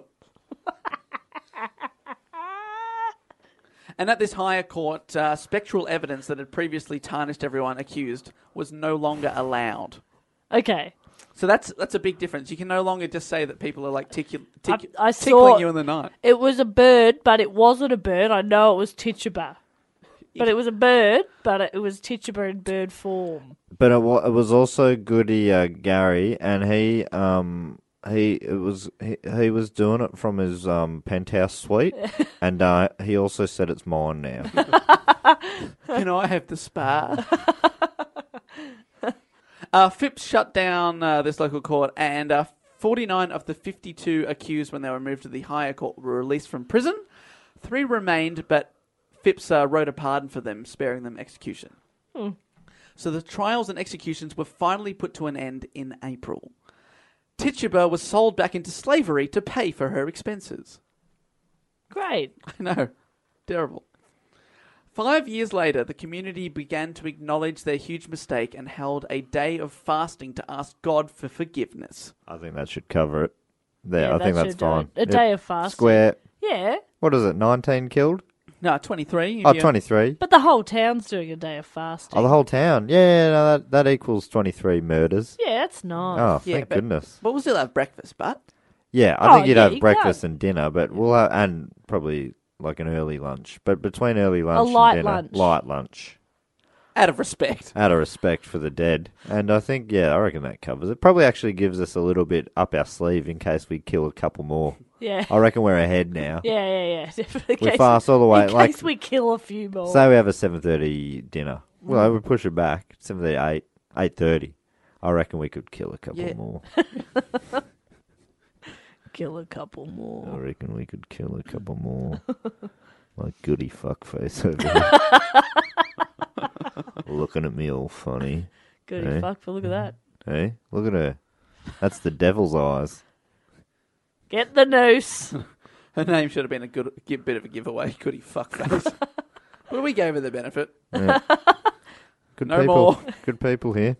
And at this higher court, uh, spectral evidence that had previously tarnished everyone accused was no longer allowed. Okay. So that's that's a big difference. You can no longer just say that people are like tickle, tick, I, I tickling saw you in the night. It was a bird, but it wasn't a bird. I know it was Tituba. But it was a bird, but it was Tituba in bird form. But it, wa- it was also Goody uh, Gary, and he um he it was he, he was doing it from his um penthouse suite, and uh, he also said it's mine now. Can I have the spa? uh, Phipps shut down uh, this local court, and uh, forty-nine of the fifty-two accused when they were moved to the higher court were released from prison. Three remained, but Phipps uh, wrote a pardon for them, sparing them execution. Hmm. So the trials and executions were finally put to an end in April. Tituba was sold back into slavery to pay for her expenses. Great. I know. Terrible. Five years later, the community began to acknowledge their huge mistake and held a day of fasting to ask God for forgiveness. I think that should cover it. There, Yeah, I think that that's should do fine. it. A day of fasting. Square. Yeah. What is it? Nineteen killed? No, twenty-three. Oh, Yeah. twenty-three. But the whole town's doing a day of fasting. Oh, the whole town. Yeah, no, that that equals twenty-three murders. Yeah, that's nice. Oh, Yeah, thank but- goodness. But we'll still have breakfast, but... Yeah, I Oh, think you'd yeah, have you breakfast can. and dinner, but we'll have, and probably like an early lunch. But between early lunch light and dinner, lunch. light lunch, Out of respect. out of respect for the dead. And I think, yeah, I reckon that covers it. Probably actually gives us a little bit up our sleeve in case we kill a couple more. Yeah. I reckon we're ahead now. Yeah, yeah, yeah. Definitely. We In case- fast all the way. In Like, case we kill a few more. say we have a seven thirty dinner. Well, we push it back. seven thirty, eight, eight thirty. I reckon we could kill a couple Yeah. more. Kill a couple I more. reckon we could kill a couple more. Like goody fuckface over here. Looking at me all funny. Goody Eh? fuck, but look at that. Hey, look at her. That's the devil's eyes. Get the noose. Her name should have been a good a bit of a giveaway. Goody fuckface. But we gave her the benefit. Yeah. Good No people. more. Good people here.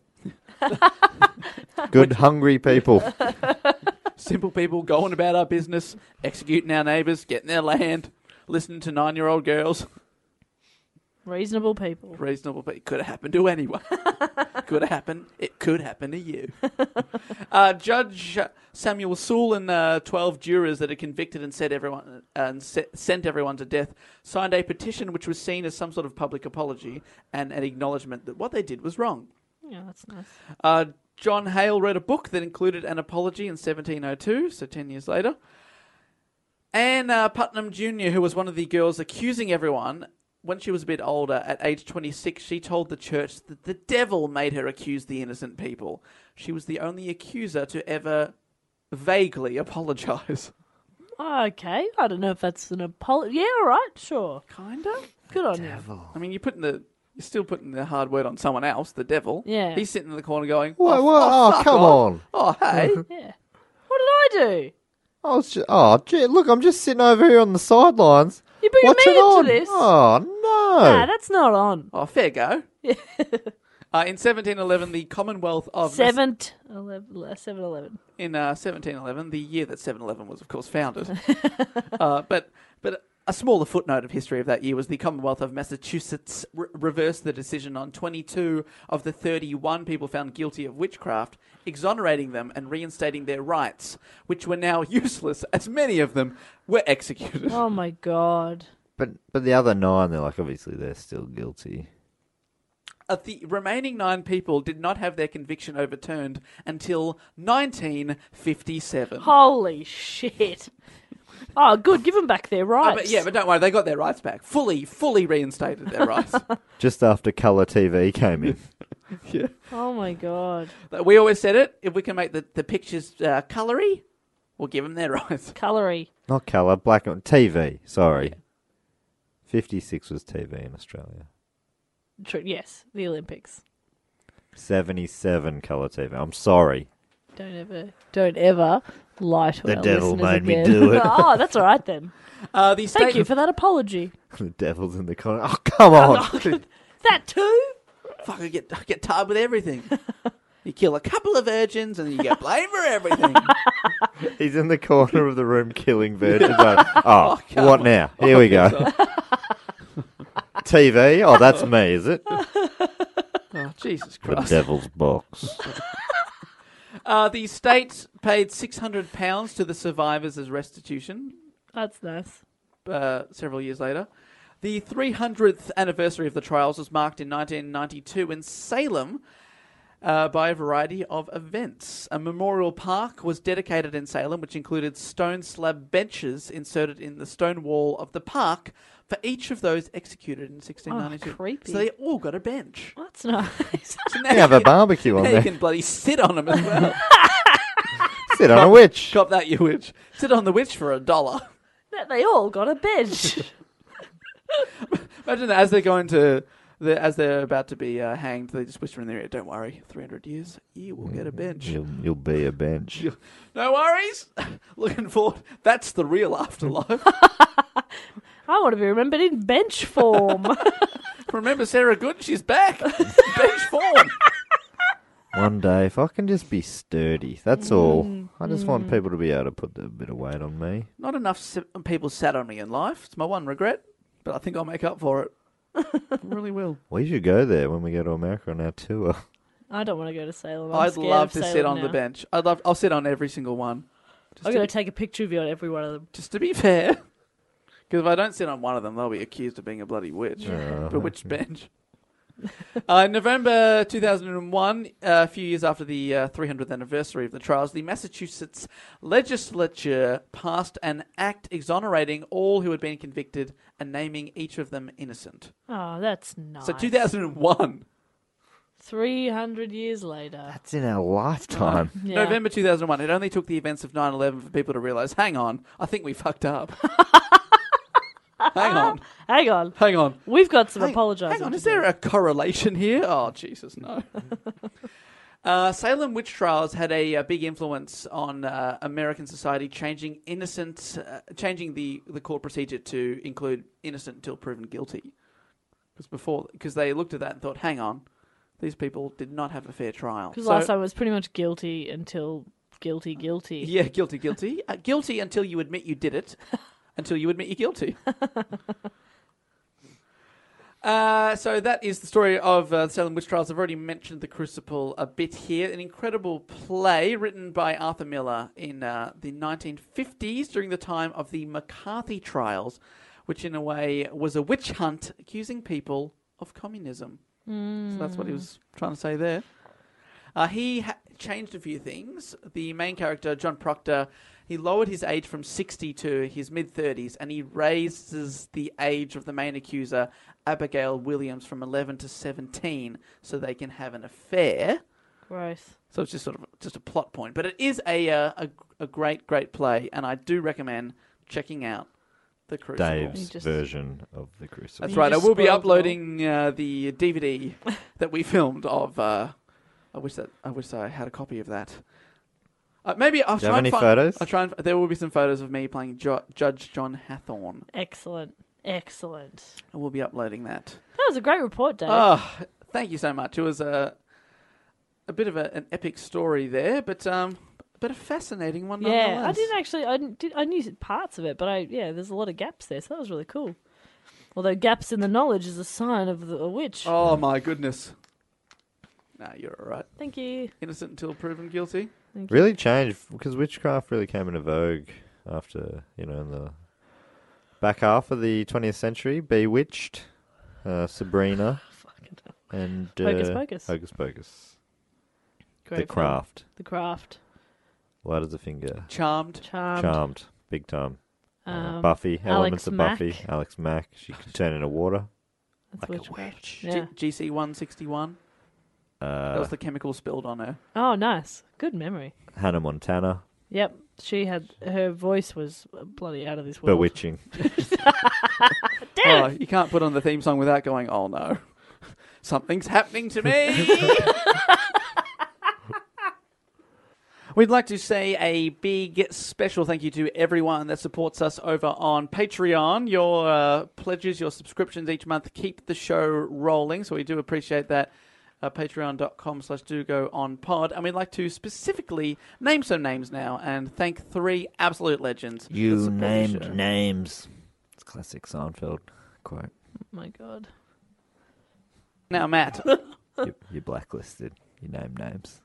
Good hungry people. Simple people going about our business, executing our neighbours, getting their land, listening to nine-year-old girls. Reasonable people. Reasonable, but it could have happened to anyone. Could have happened. It could happen to you. uh, Judge Samuel Sewell and uh, twelve jurors that had convicted and set everyone uh, and set, sent everyone to death signed a petition which was seen as some sort of public apology and an acknowledgement that what they did was wrong. Yeah, that's nice. Uh, John Hale wrote a book that included an apology in seventeen oh two, so ten years later. Anne uh, Putnam Junior, who was one of the girls accusing everyone, when she was a bit older, at age twenty-six, she told the church that the devil made her accuse the innocent people. She was the only accuser to ever vaguely apologise. Okay, I don't know if that's an apology. Yeah, all right, sure. Kinda? Good on you. I mean, you're putting the... You're still putting the hard word on someone else, the devil. Yeah. He's sitting in the corner going, What, oh, what? oh, Oh, fuck come off. on. Oh, hey. Yeah. What did I do? I was just, oh, gee, look, I'm just sitting over here on the sidelines. You bringing watching me into on. this? Oh, no. Nah, that's not on. Oh, fair go. uh, in seventeen eleven, the Commonwealth of... Seven, eleven, seven eleven. In uh, seventeen eleven, the year that seven eleven was, of course, founded. uh, but but a smaller footnote of history of that year was the Commonwealth of Massachusetts re- reversed the decision on twenty-two of the thirty-one people found guilty of witchcraft, exonerating them and reinstating their rights, which were now useless as many of them were executed. Oh, my God. But but the other nine, they're like, obviously they're still guilty. Uh, the remaining nine people did not have their conviction overturned until nineteen fifty-seven. Holy shit. Oh, good. Give them back their rights. Oh, but yeah, but don't worry, they got their rights back. Fully, fully reinstated their rights. Just after colour T V came in. Yeah. Oh, my God. We always said it, if we can make the, the pictures uh, coloury, we'll give them their rights. Colory. Not colour, black and T V, sorry. Yeah. fifty-six was T V in Australia. True. Yes, the Olympics. seventy-seven colour T V. I'm sorry. Don't ever, don't ever lie to the our devil listeners made again. me do it. Oh, that's all right then. Uh, the Thank you for that apology. The devil's in the corner. Oh, come on. That too? Fuck, I get, I get tired with everything. You kill a couple of virgins and then you get blamed for everything. He's in the corner of the room killing virgins. oh, Oh, what on. now? Here Oh, we go. T V? Oh, that's me, is it? Oh, Jesus The Christ. devil's box. Uh, the state paid six hundred pounds to the survivors as restitution That's nice. uh, several years later. The three hundredth anniversary of the trials was marked in nineteen ninety-two in Salem uh, by a variety of events. A memorial park was dedicated in Salem, which included stone slab benches inserted in the stone wall of the park for each of those executed in sixteen ninety-two. Oh, creepy. So they all got a bench. That's nice. So now You have a can- barbecue on now there. you can bloody sit on them as well. Sit on a witch. Cop that, you witch. Sit on the witch for a dollar. That they all got a bench. Imagine that as they're going to, the, as they're about to be uh, hanged, they just whisper in their ear, "Don't worry, three hundred years, you will get a bench." You'll, you'll be a bench. No worries. Looking forward. That's the real afterlife. I want to be remembered in bench form. Remember Sarah Good? She's back. Bench form. One day, if I can just be sturdy, that's all. I just want people to be able to put a bit of weight on me. Not enough si- people sat on me in life. It's my one regret, but I think I'll make up for it. I really will. We should go there when we go to America on our tour. I don't want to go to Salem. I'm I'd scared love of to Salem sit on now. the bench. I'd love. I'll sit on every single one. Just I'm to going be- to take a picture of you on every one of them. Just to be fair, because if I don't sit on one of them, they'll be accused of being a bloody witch. Oh, Bewitched bench. uh, November two thousand one, uh, a few years after the uh, three hundredth anniversary of the trials, the Massachusetts legislature passed an act exonerating all who had been convicted and naming each of them innocent. Oh, that's nice. So two thousand one, three hundred years later. That's in our lifetime. Yeah. November two thousand one. It only took the events of nine eleven for people to realise, hang on, I think we fucked up. Hang on. Hang on. Hang on. We've got some Hang, apologising. hang on, to is do. there a correlation here? Oh, Jesus, no. uh, Salem witch trials had a, a big influence on uh, American society, changing innocent, uh, changing the, the court procedure to include innocent until proven guilty. Because before, because they looked at that and thought, hang on, these people did not have a fair trial. Because So- last time it was pretty much guilty until guilty, guilty. Yeah, guilty, guilty. Uh, guilty until you admit you did it. Until you admit you're guilty. uh, so that is the story of uh, the Salem witch trials. I've already mentioned The Crucible a bit here. An incredible play written by Arthur Miller in uh, the nineteen fifties during the time of the McCarthy trials, which in a way was a witch hunt accusing people of communism. Mm. So that's what he was trying to say there. Uh, he ha- changed a few things. The main character, John Proctor, he lowered his age from sixty to his mid-thirties, and he raises the age of the main accuser, Abigail Williams, from eleven to seventeen, so they can have an affair. Gross. So it's just sort of just a plot point. But it is a uh, a, a great, great play, and I do recommend checking out The Crucible. Dave's just- version of The Crucible. That's You right. I just will be spoiled it all. uploading uh, the D V D that we filmed of... Uh, I wish that I wish I had a copy of that. Uh, maybe I'll Do you try have and any find, photos? I'll try and, there will be some photos of me playing jo- Judge John Hathorne. Excellent. Excellent. And we'll be uploading that. That was a great report, Dave. Oh, thank you so much. It was a a bit of a, an epic story there, but um, but a fascinating one. yeah, I nonetheless. didn't actually. I didn't, did, I knew parts of it, but I yeah, there's a lot of gaps there, so that was really cool. Although gaps in the knowledge is a sign of the, a witch. Oh my goodness. Nah, you're all right. Thank you. Innocent until proven guilty. Thank you. Really changed because witchcraft really came into vogue after, you know, in the back half of the twentieth century. Bewitched, uh, Sabrina, Fucking hell. and uh, Hocus Pocus. Hocus Pocus. Great The film. Craft. The Craft. Light as a finger. Charmed. Charmed. Charmed. Big time. Uh, Um, Buffy. Elements Alex of Mack. Buffy. Alex Mack. She can turn into water. That's Like a witchcraft. witch. Yeah. G- GC one sixty-one. Uh, That was the chemical spilled on her. Oh, nice. Good memory. Hannah Montana. Yep. She had her voice was bloody out of this world. Bewitching. Oh, you can't put on the theme song without going, oh no. Something's happening to me. We'd like to say a big special thank you to everyone that supports us over on Patreon. Your uh, pledges, your subscriptions each month keep the show rolling, so we do appreciate that. Uh, Patreon.com slash do go on pod. And we'd like to specifically name some names now and thank three absolute legends. that You support the named show. names. It's a classic Seinfeld quote. Oh my God. Now, Matt. you, you're blacklisted. You name names.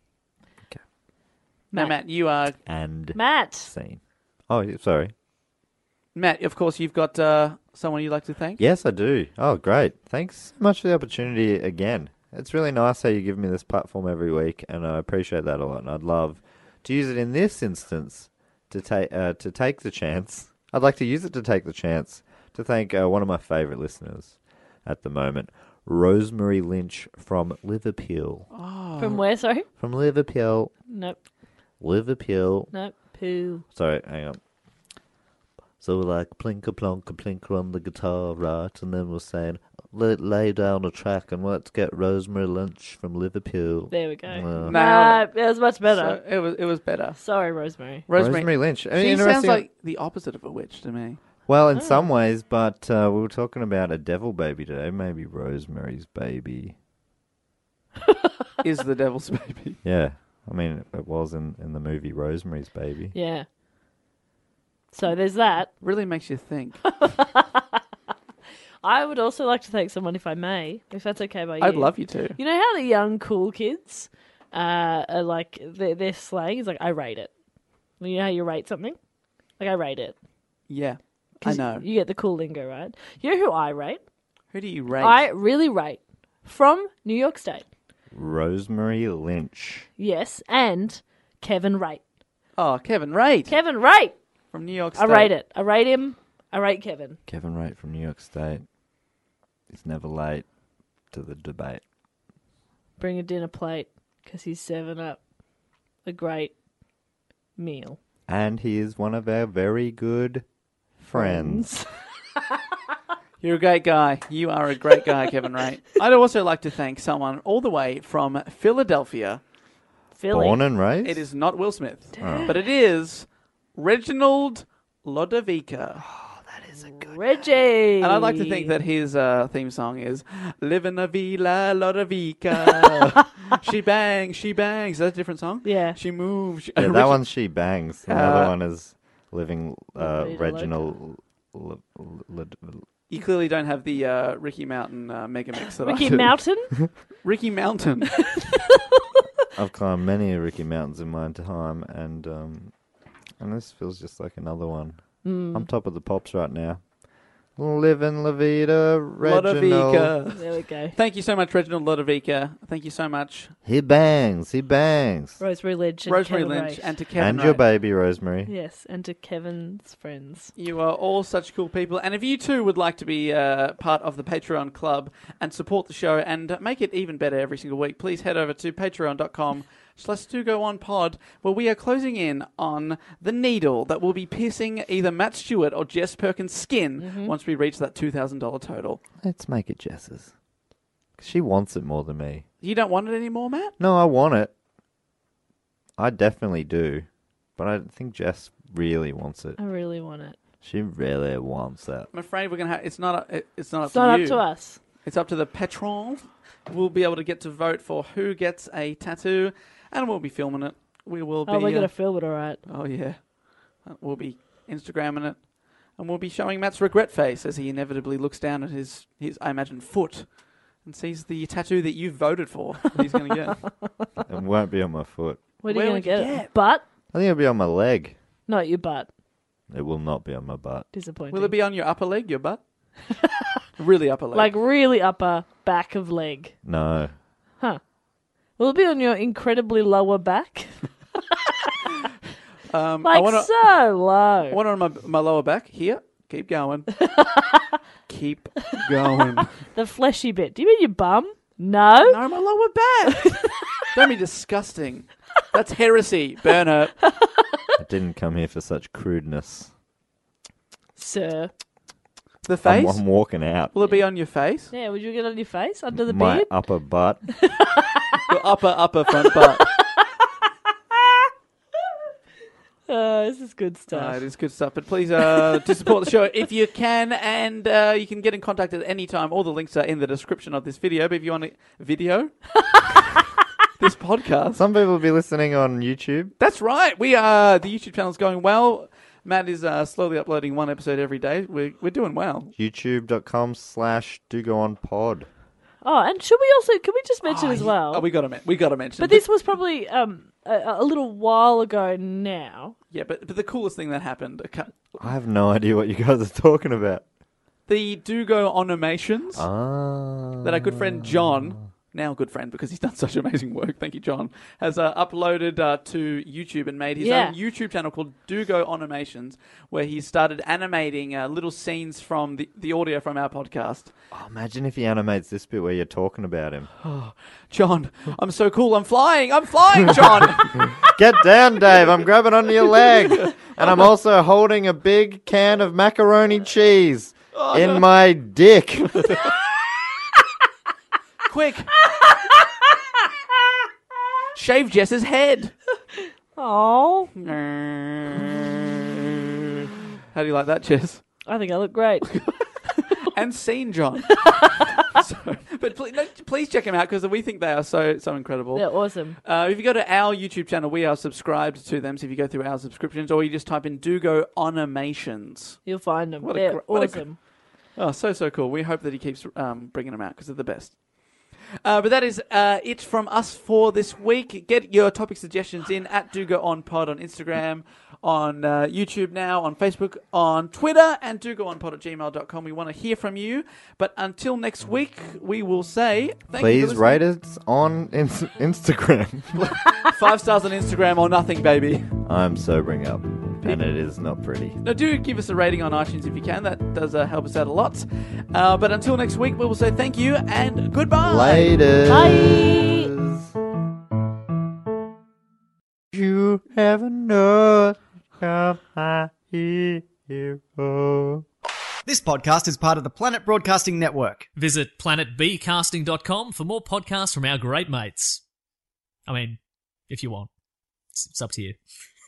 Now, Matt, you are... And Matt. scene. Oh, yeah, sorry. Matt, of course, you've got uh, someone you'd like to thank? Yes, I do. Oh, great. Thanks so much for the opportunity again. It's really nice how you give me this platform every week, and I appreciate that a lot. And I'd love to use it in this instance to take uh, to take the chance. I'd like to use it to take the chance to thank uh, one of my favourite listeners at the moment, Rosemary Lynch from Liverpool. Oh. From where, sorry? From Liverpool. Nope. Liverpool. Nope. Poo. Sorry, hang on. So we're like plinker plonker plinker on the guitar, right? And then we're saying, Let, lay down a track and let's get Rosemary Lynch from Liverpool. There we go. Uh, Nah, it was much better. So it was it was better. Sorry, Rosemary. Rosemary, Rosemary Lynch. I mean, She sounds interesting- like the opposite of a witch to me. Well, in Oh. some ways, but uh, we were talking about a devil baby today. Maybe Rosemary's baby. Is the devil's baby. Yeah. I mean, it was in, in the movie Rosemary's Baby. Yeah. So there's that. Really makes you think. I would also like to thank someone, if I may, if that's okay by you. I'd love you to. You know how the young cool kids uh, are like, their, their slang is like, I rate it. You know how you rate something? Like, I rate it. Yeah, I 'Cause know. You get the cool lingo, right? You know who I rate? Who do you rate? I really rate. From New York State. Rosemary Lynch. Yes, and Kevin Rate. Oh, Kevin Rate. Kevin Rate! From New York I State. rate it. I rate him. I rate Kevin. Kevin Wright from New York State. He's never late to the debate. Bring a dinner plate, because he's serving up a great meal. And he is one of our very good friends. You're a great guy. You are a great guy, Kevin Rate. I'd also like to thank someone all the way from Philadelphia. Philly. Born and raised? It is not Will Smith, Oh. but it is Reginald Lodovica. Reggie! And I'd like to think that his uh, theme song is Live in a Villa Lodovica. She bangs, she bangs. Is that a different song? Yeah. She moves. She, Yeah, that Regi- one's She Bangs. The other Uh, one is Living uh, Lolita Reginald. L- L- L- You clearly don't have the uh, Ricky Mountain uh, mega mix that I Ricky do. Mountain? Ricky Mountain. I've climbed many Ricky Mountains in my time, and um, and this feels just like another one. Mm. I'm top of the pops right now. Living La Vida, Reginald. Lodovica. There we go. Thank you so much, Reginald Lodovica. Thank you so much. He bangs, he bangs. Rosemary Lynch and Rosemary Kevin Lynch Rate. and to Kevin And your Rate. baby, Rosemary. Yes, and to Kevin's friends. You are all such cool people. And if you too would like to be uh, part of the Patreon club and support the show and make it even better every single week, please head over to patreon.com slash do go on pod, where we are closing in on the needle that will be piercing either Matt Stewart or Jess Perkins' skin Mm-hmm. once we reach that two thousand dollars total. Let's make it Jess's. 'Cause she wants it more than me. You don't want it anymore, Matt? No, I want it. I definitely do, but I think Jess really wants it. I really want it. She really wants it. I'm afraid we're gonna have. It's not. A, it's not up It's to not you. up to us. It's up to the patron. We'll be able to get to vote for who gets a tattoo, and we'll be filming it. We will be. Oh, we're uh, going to film it all right. Oh, yeah. Uh, We'll be Instagramming it. And we'll be showing Matt's regret face as he inevitably looks down at his, his I imagine, foot and sees the tattoo that you voted for that he's going to get. It won't be on my foot. Where are Where you going would to you get it? get? Butt? I think it'll be on my leg. Not your butt. It will not be on my butt. Disappointing. Will it be on your upper leg, your butt? Really upper leg. Like really upper back of leg? No. Huh. Will it be on your incredibly lower back? um, Like I wanna, so low. I want it on my, my lower back. Here. Keep going. Keep going. The fleshy bit. Do you mean your bum? No. No, my lower back. Don't be disgusting. That's heresy. Burn it. I didn't come here for such crudeness. Sir. The I'm, face? I'm walking out. Will it be on your face? Yeah, would you get it on your face? Under the My beard? upper butt. Your upper, upper front butt. Uh, this is good stuff. Uh, it is good stuff. But please uh, to support the show if you can, and uh, you can get in contact at any time. All the links are in the description of this video. But if you want a video, this podcast. Some people will be listening on YouTube. That's right. We are the YouTube channel is going well. Matt is uh, slowly uploading one episode every day. We're we're doing well. YouTube.com slash do go on pod. Oh, and should we also, can we just mention Oh, as yeah. well? Oh, we got to we got to mention. But this was probably um a, a little while ago now. Yeah, but but the coolest thing that happened, a cou- I have no idea what you guys are talking about. the Do Go Animations Ah. that our good friend John, now good friend because he's done such amazing work, thank you John, has uh, uploaded uh, to YouTube and made his Yeah. own YouTube channel called Do Go Animations, where he started animating uh, little scenes from the, the audio from our podcast. Oh, imagine if he animates this bit where you're talking about him. John, I'm so cool, I'm flying, I'm flying, John! Get down, Dave. I'm grabbing onto your leg. And I'm also holding a big can of macaroni cheese Oh, in no. my dick. Quick! Shave Jess's head! Oh, How do you like that, Jess? I think I look great. And scene, John. so, but please, no, please check him out because we think they are so so incredible. They're awesome. Uh, if you go to our YouTube channel, we are subscribed to them. So if you go through our subscriptions, or you just type in Do Go Animations. You'll find them. What a They're gr- what a gr- awesome. Oh, so so cool. We hope that he keeps um, bringing them out because they're the best. Uh, but that is uh, it from us for this week. Get your topic suggestions in at Do Go On Pod on Instagram, on uh, YouTube now, on Facebook, on Twitter, and do go on pod at gmail dot com. We want to hear from you. But until next week, we will say thank you Please for rate us on in- Instagram. Five stars on Instagram or nothing, baby. I'm sobering up, and it is not pretty. Now, do give us a rating on iTunes if you can. That does uh, help us out a lot. Uh, but until next week, we will say thank you and goodbye. Later. Bye. You have enough of my hero. This podcast is part of the Planet Broadcasting Network. Visit planet b casting dot com for more podcasts from our great mates. I mean, if you want. It's, it's up to you.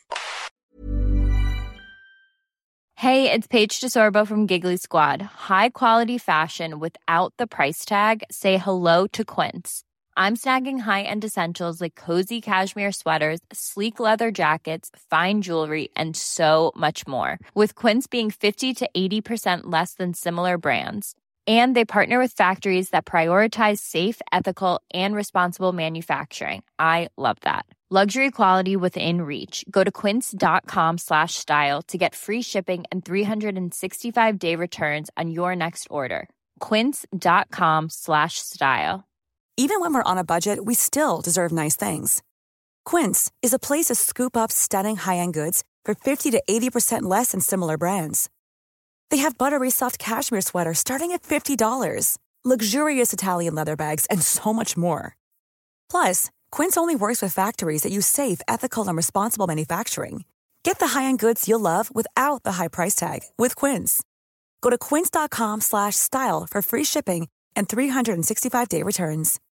Hey, it's Paige DeSorbo from Giggly Squad. High quality fashion without the price tag. Say hello to Quince. I'm snagging high-end essentials like cozy cashmere sweaters, sleek leather jackets, fine jewelry, and so much more. With Quince being fifty to eighty percent less than similar brands. And they partner with factories that prioritize safe, ethical, and responsible manufacturing. I love that. Luxury quality within reach. Go to quince.com slash style to get free shipping and three sixty-five day returns on your next order. Quince.com slash style. Even when we're on a budget, we still deserve nice things. Quince is a place to scoop up stunning high-end goods for fifty to eighty percent less than similar brands. They have buttery soft cashmere sweaters starting at fifty dollars, luxurious Italian leather bags, and so much more. Plus, Quince only works with factories that use safe, ethical, and responsible manufacturing. Get the high-end goods you'll love without the high price tag with Quince. Go to quince.com slash style for free shipping and three sixty-five day returns.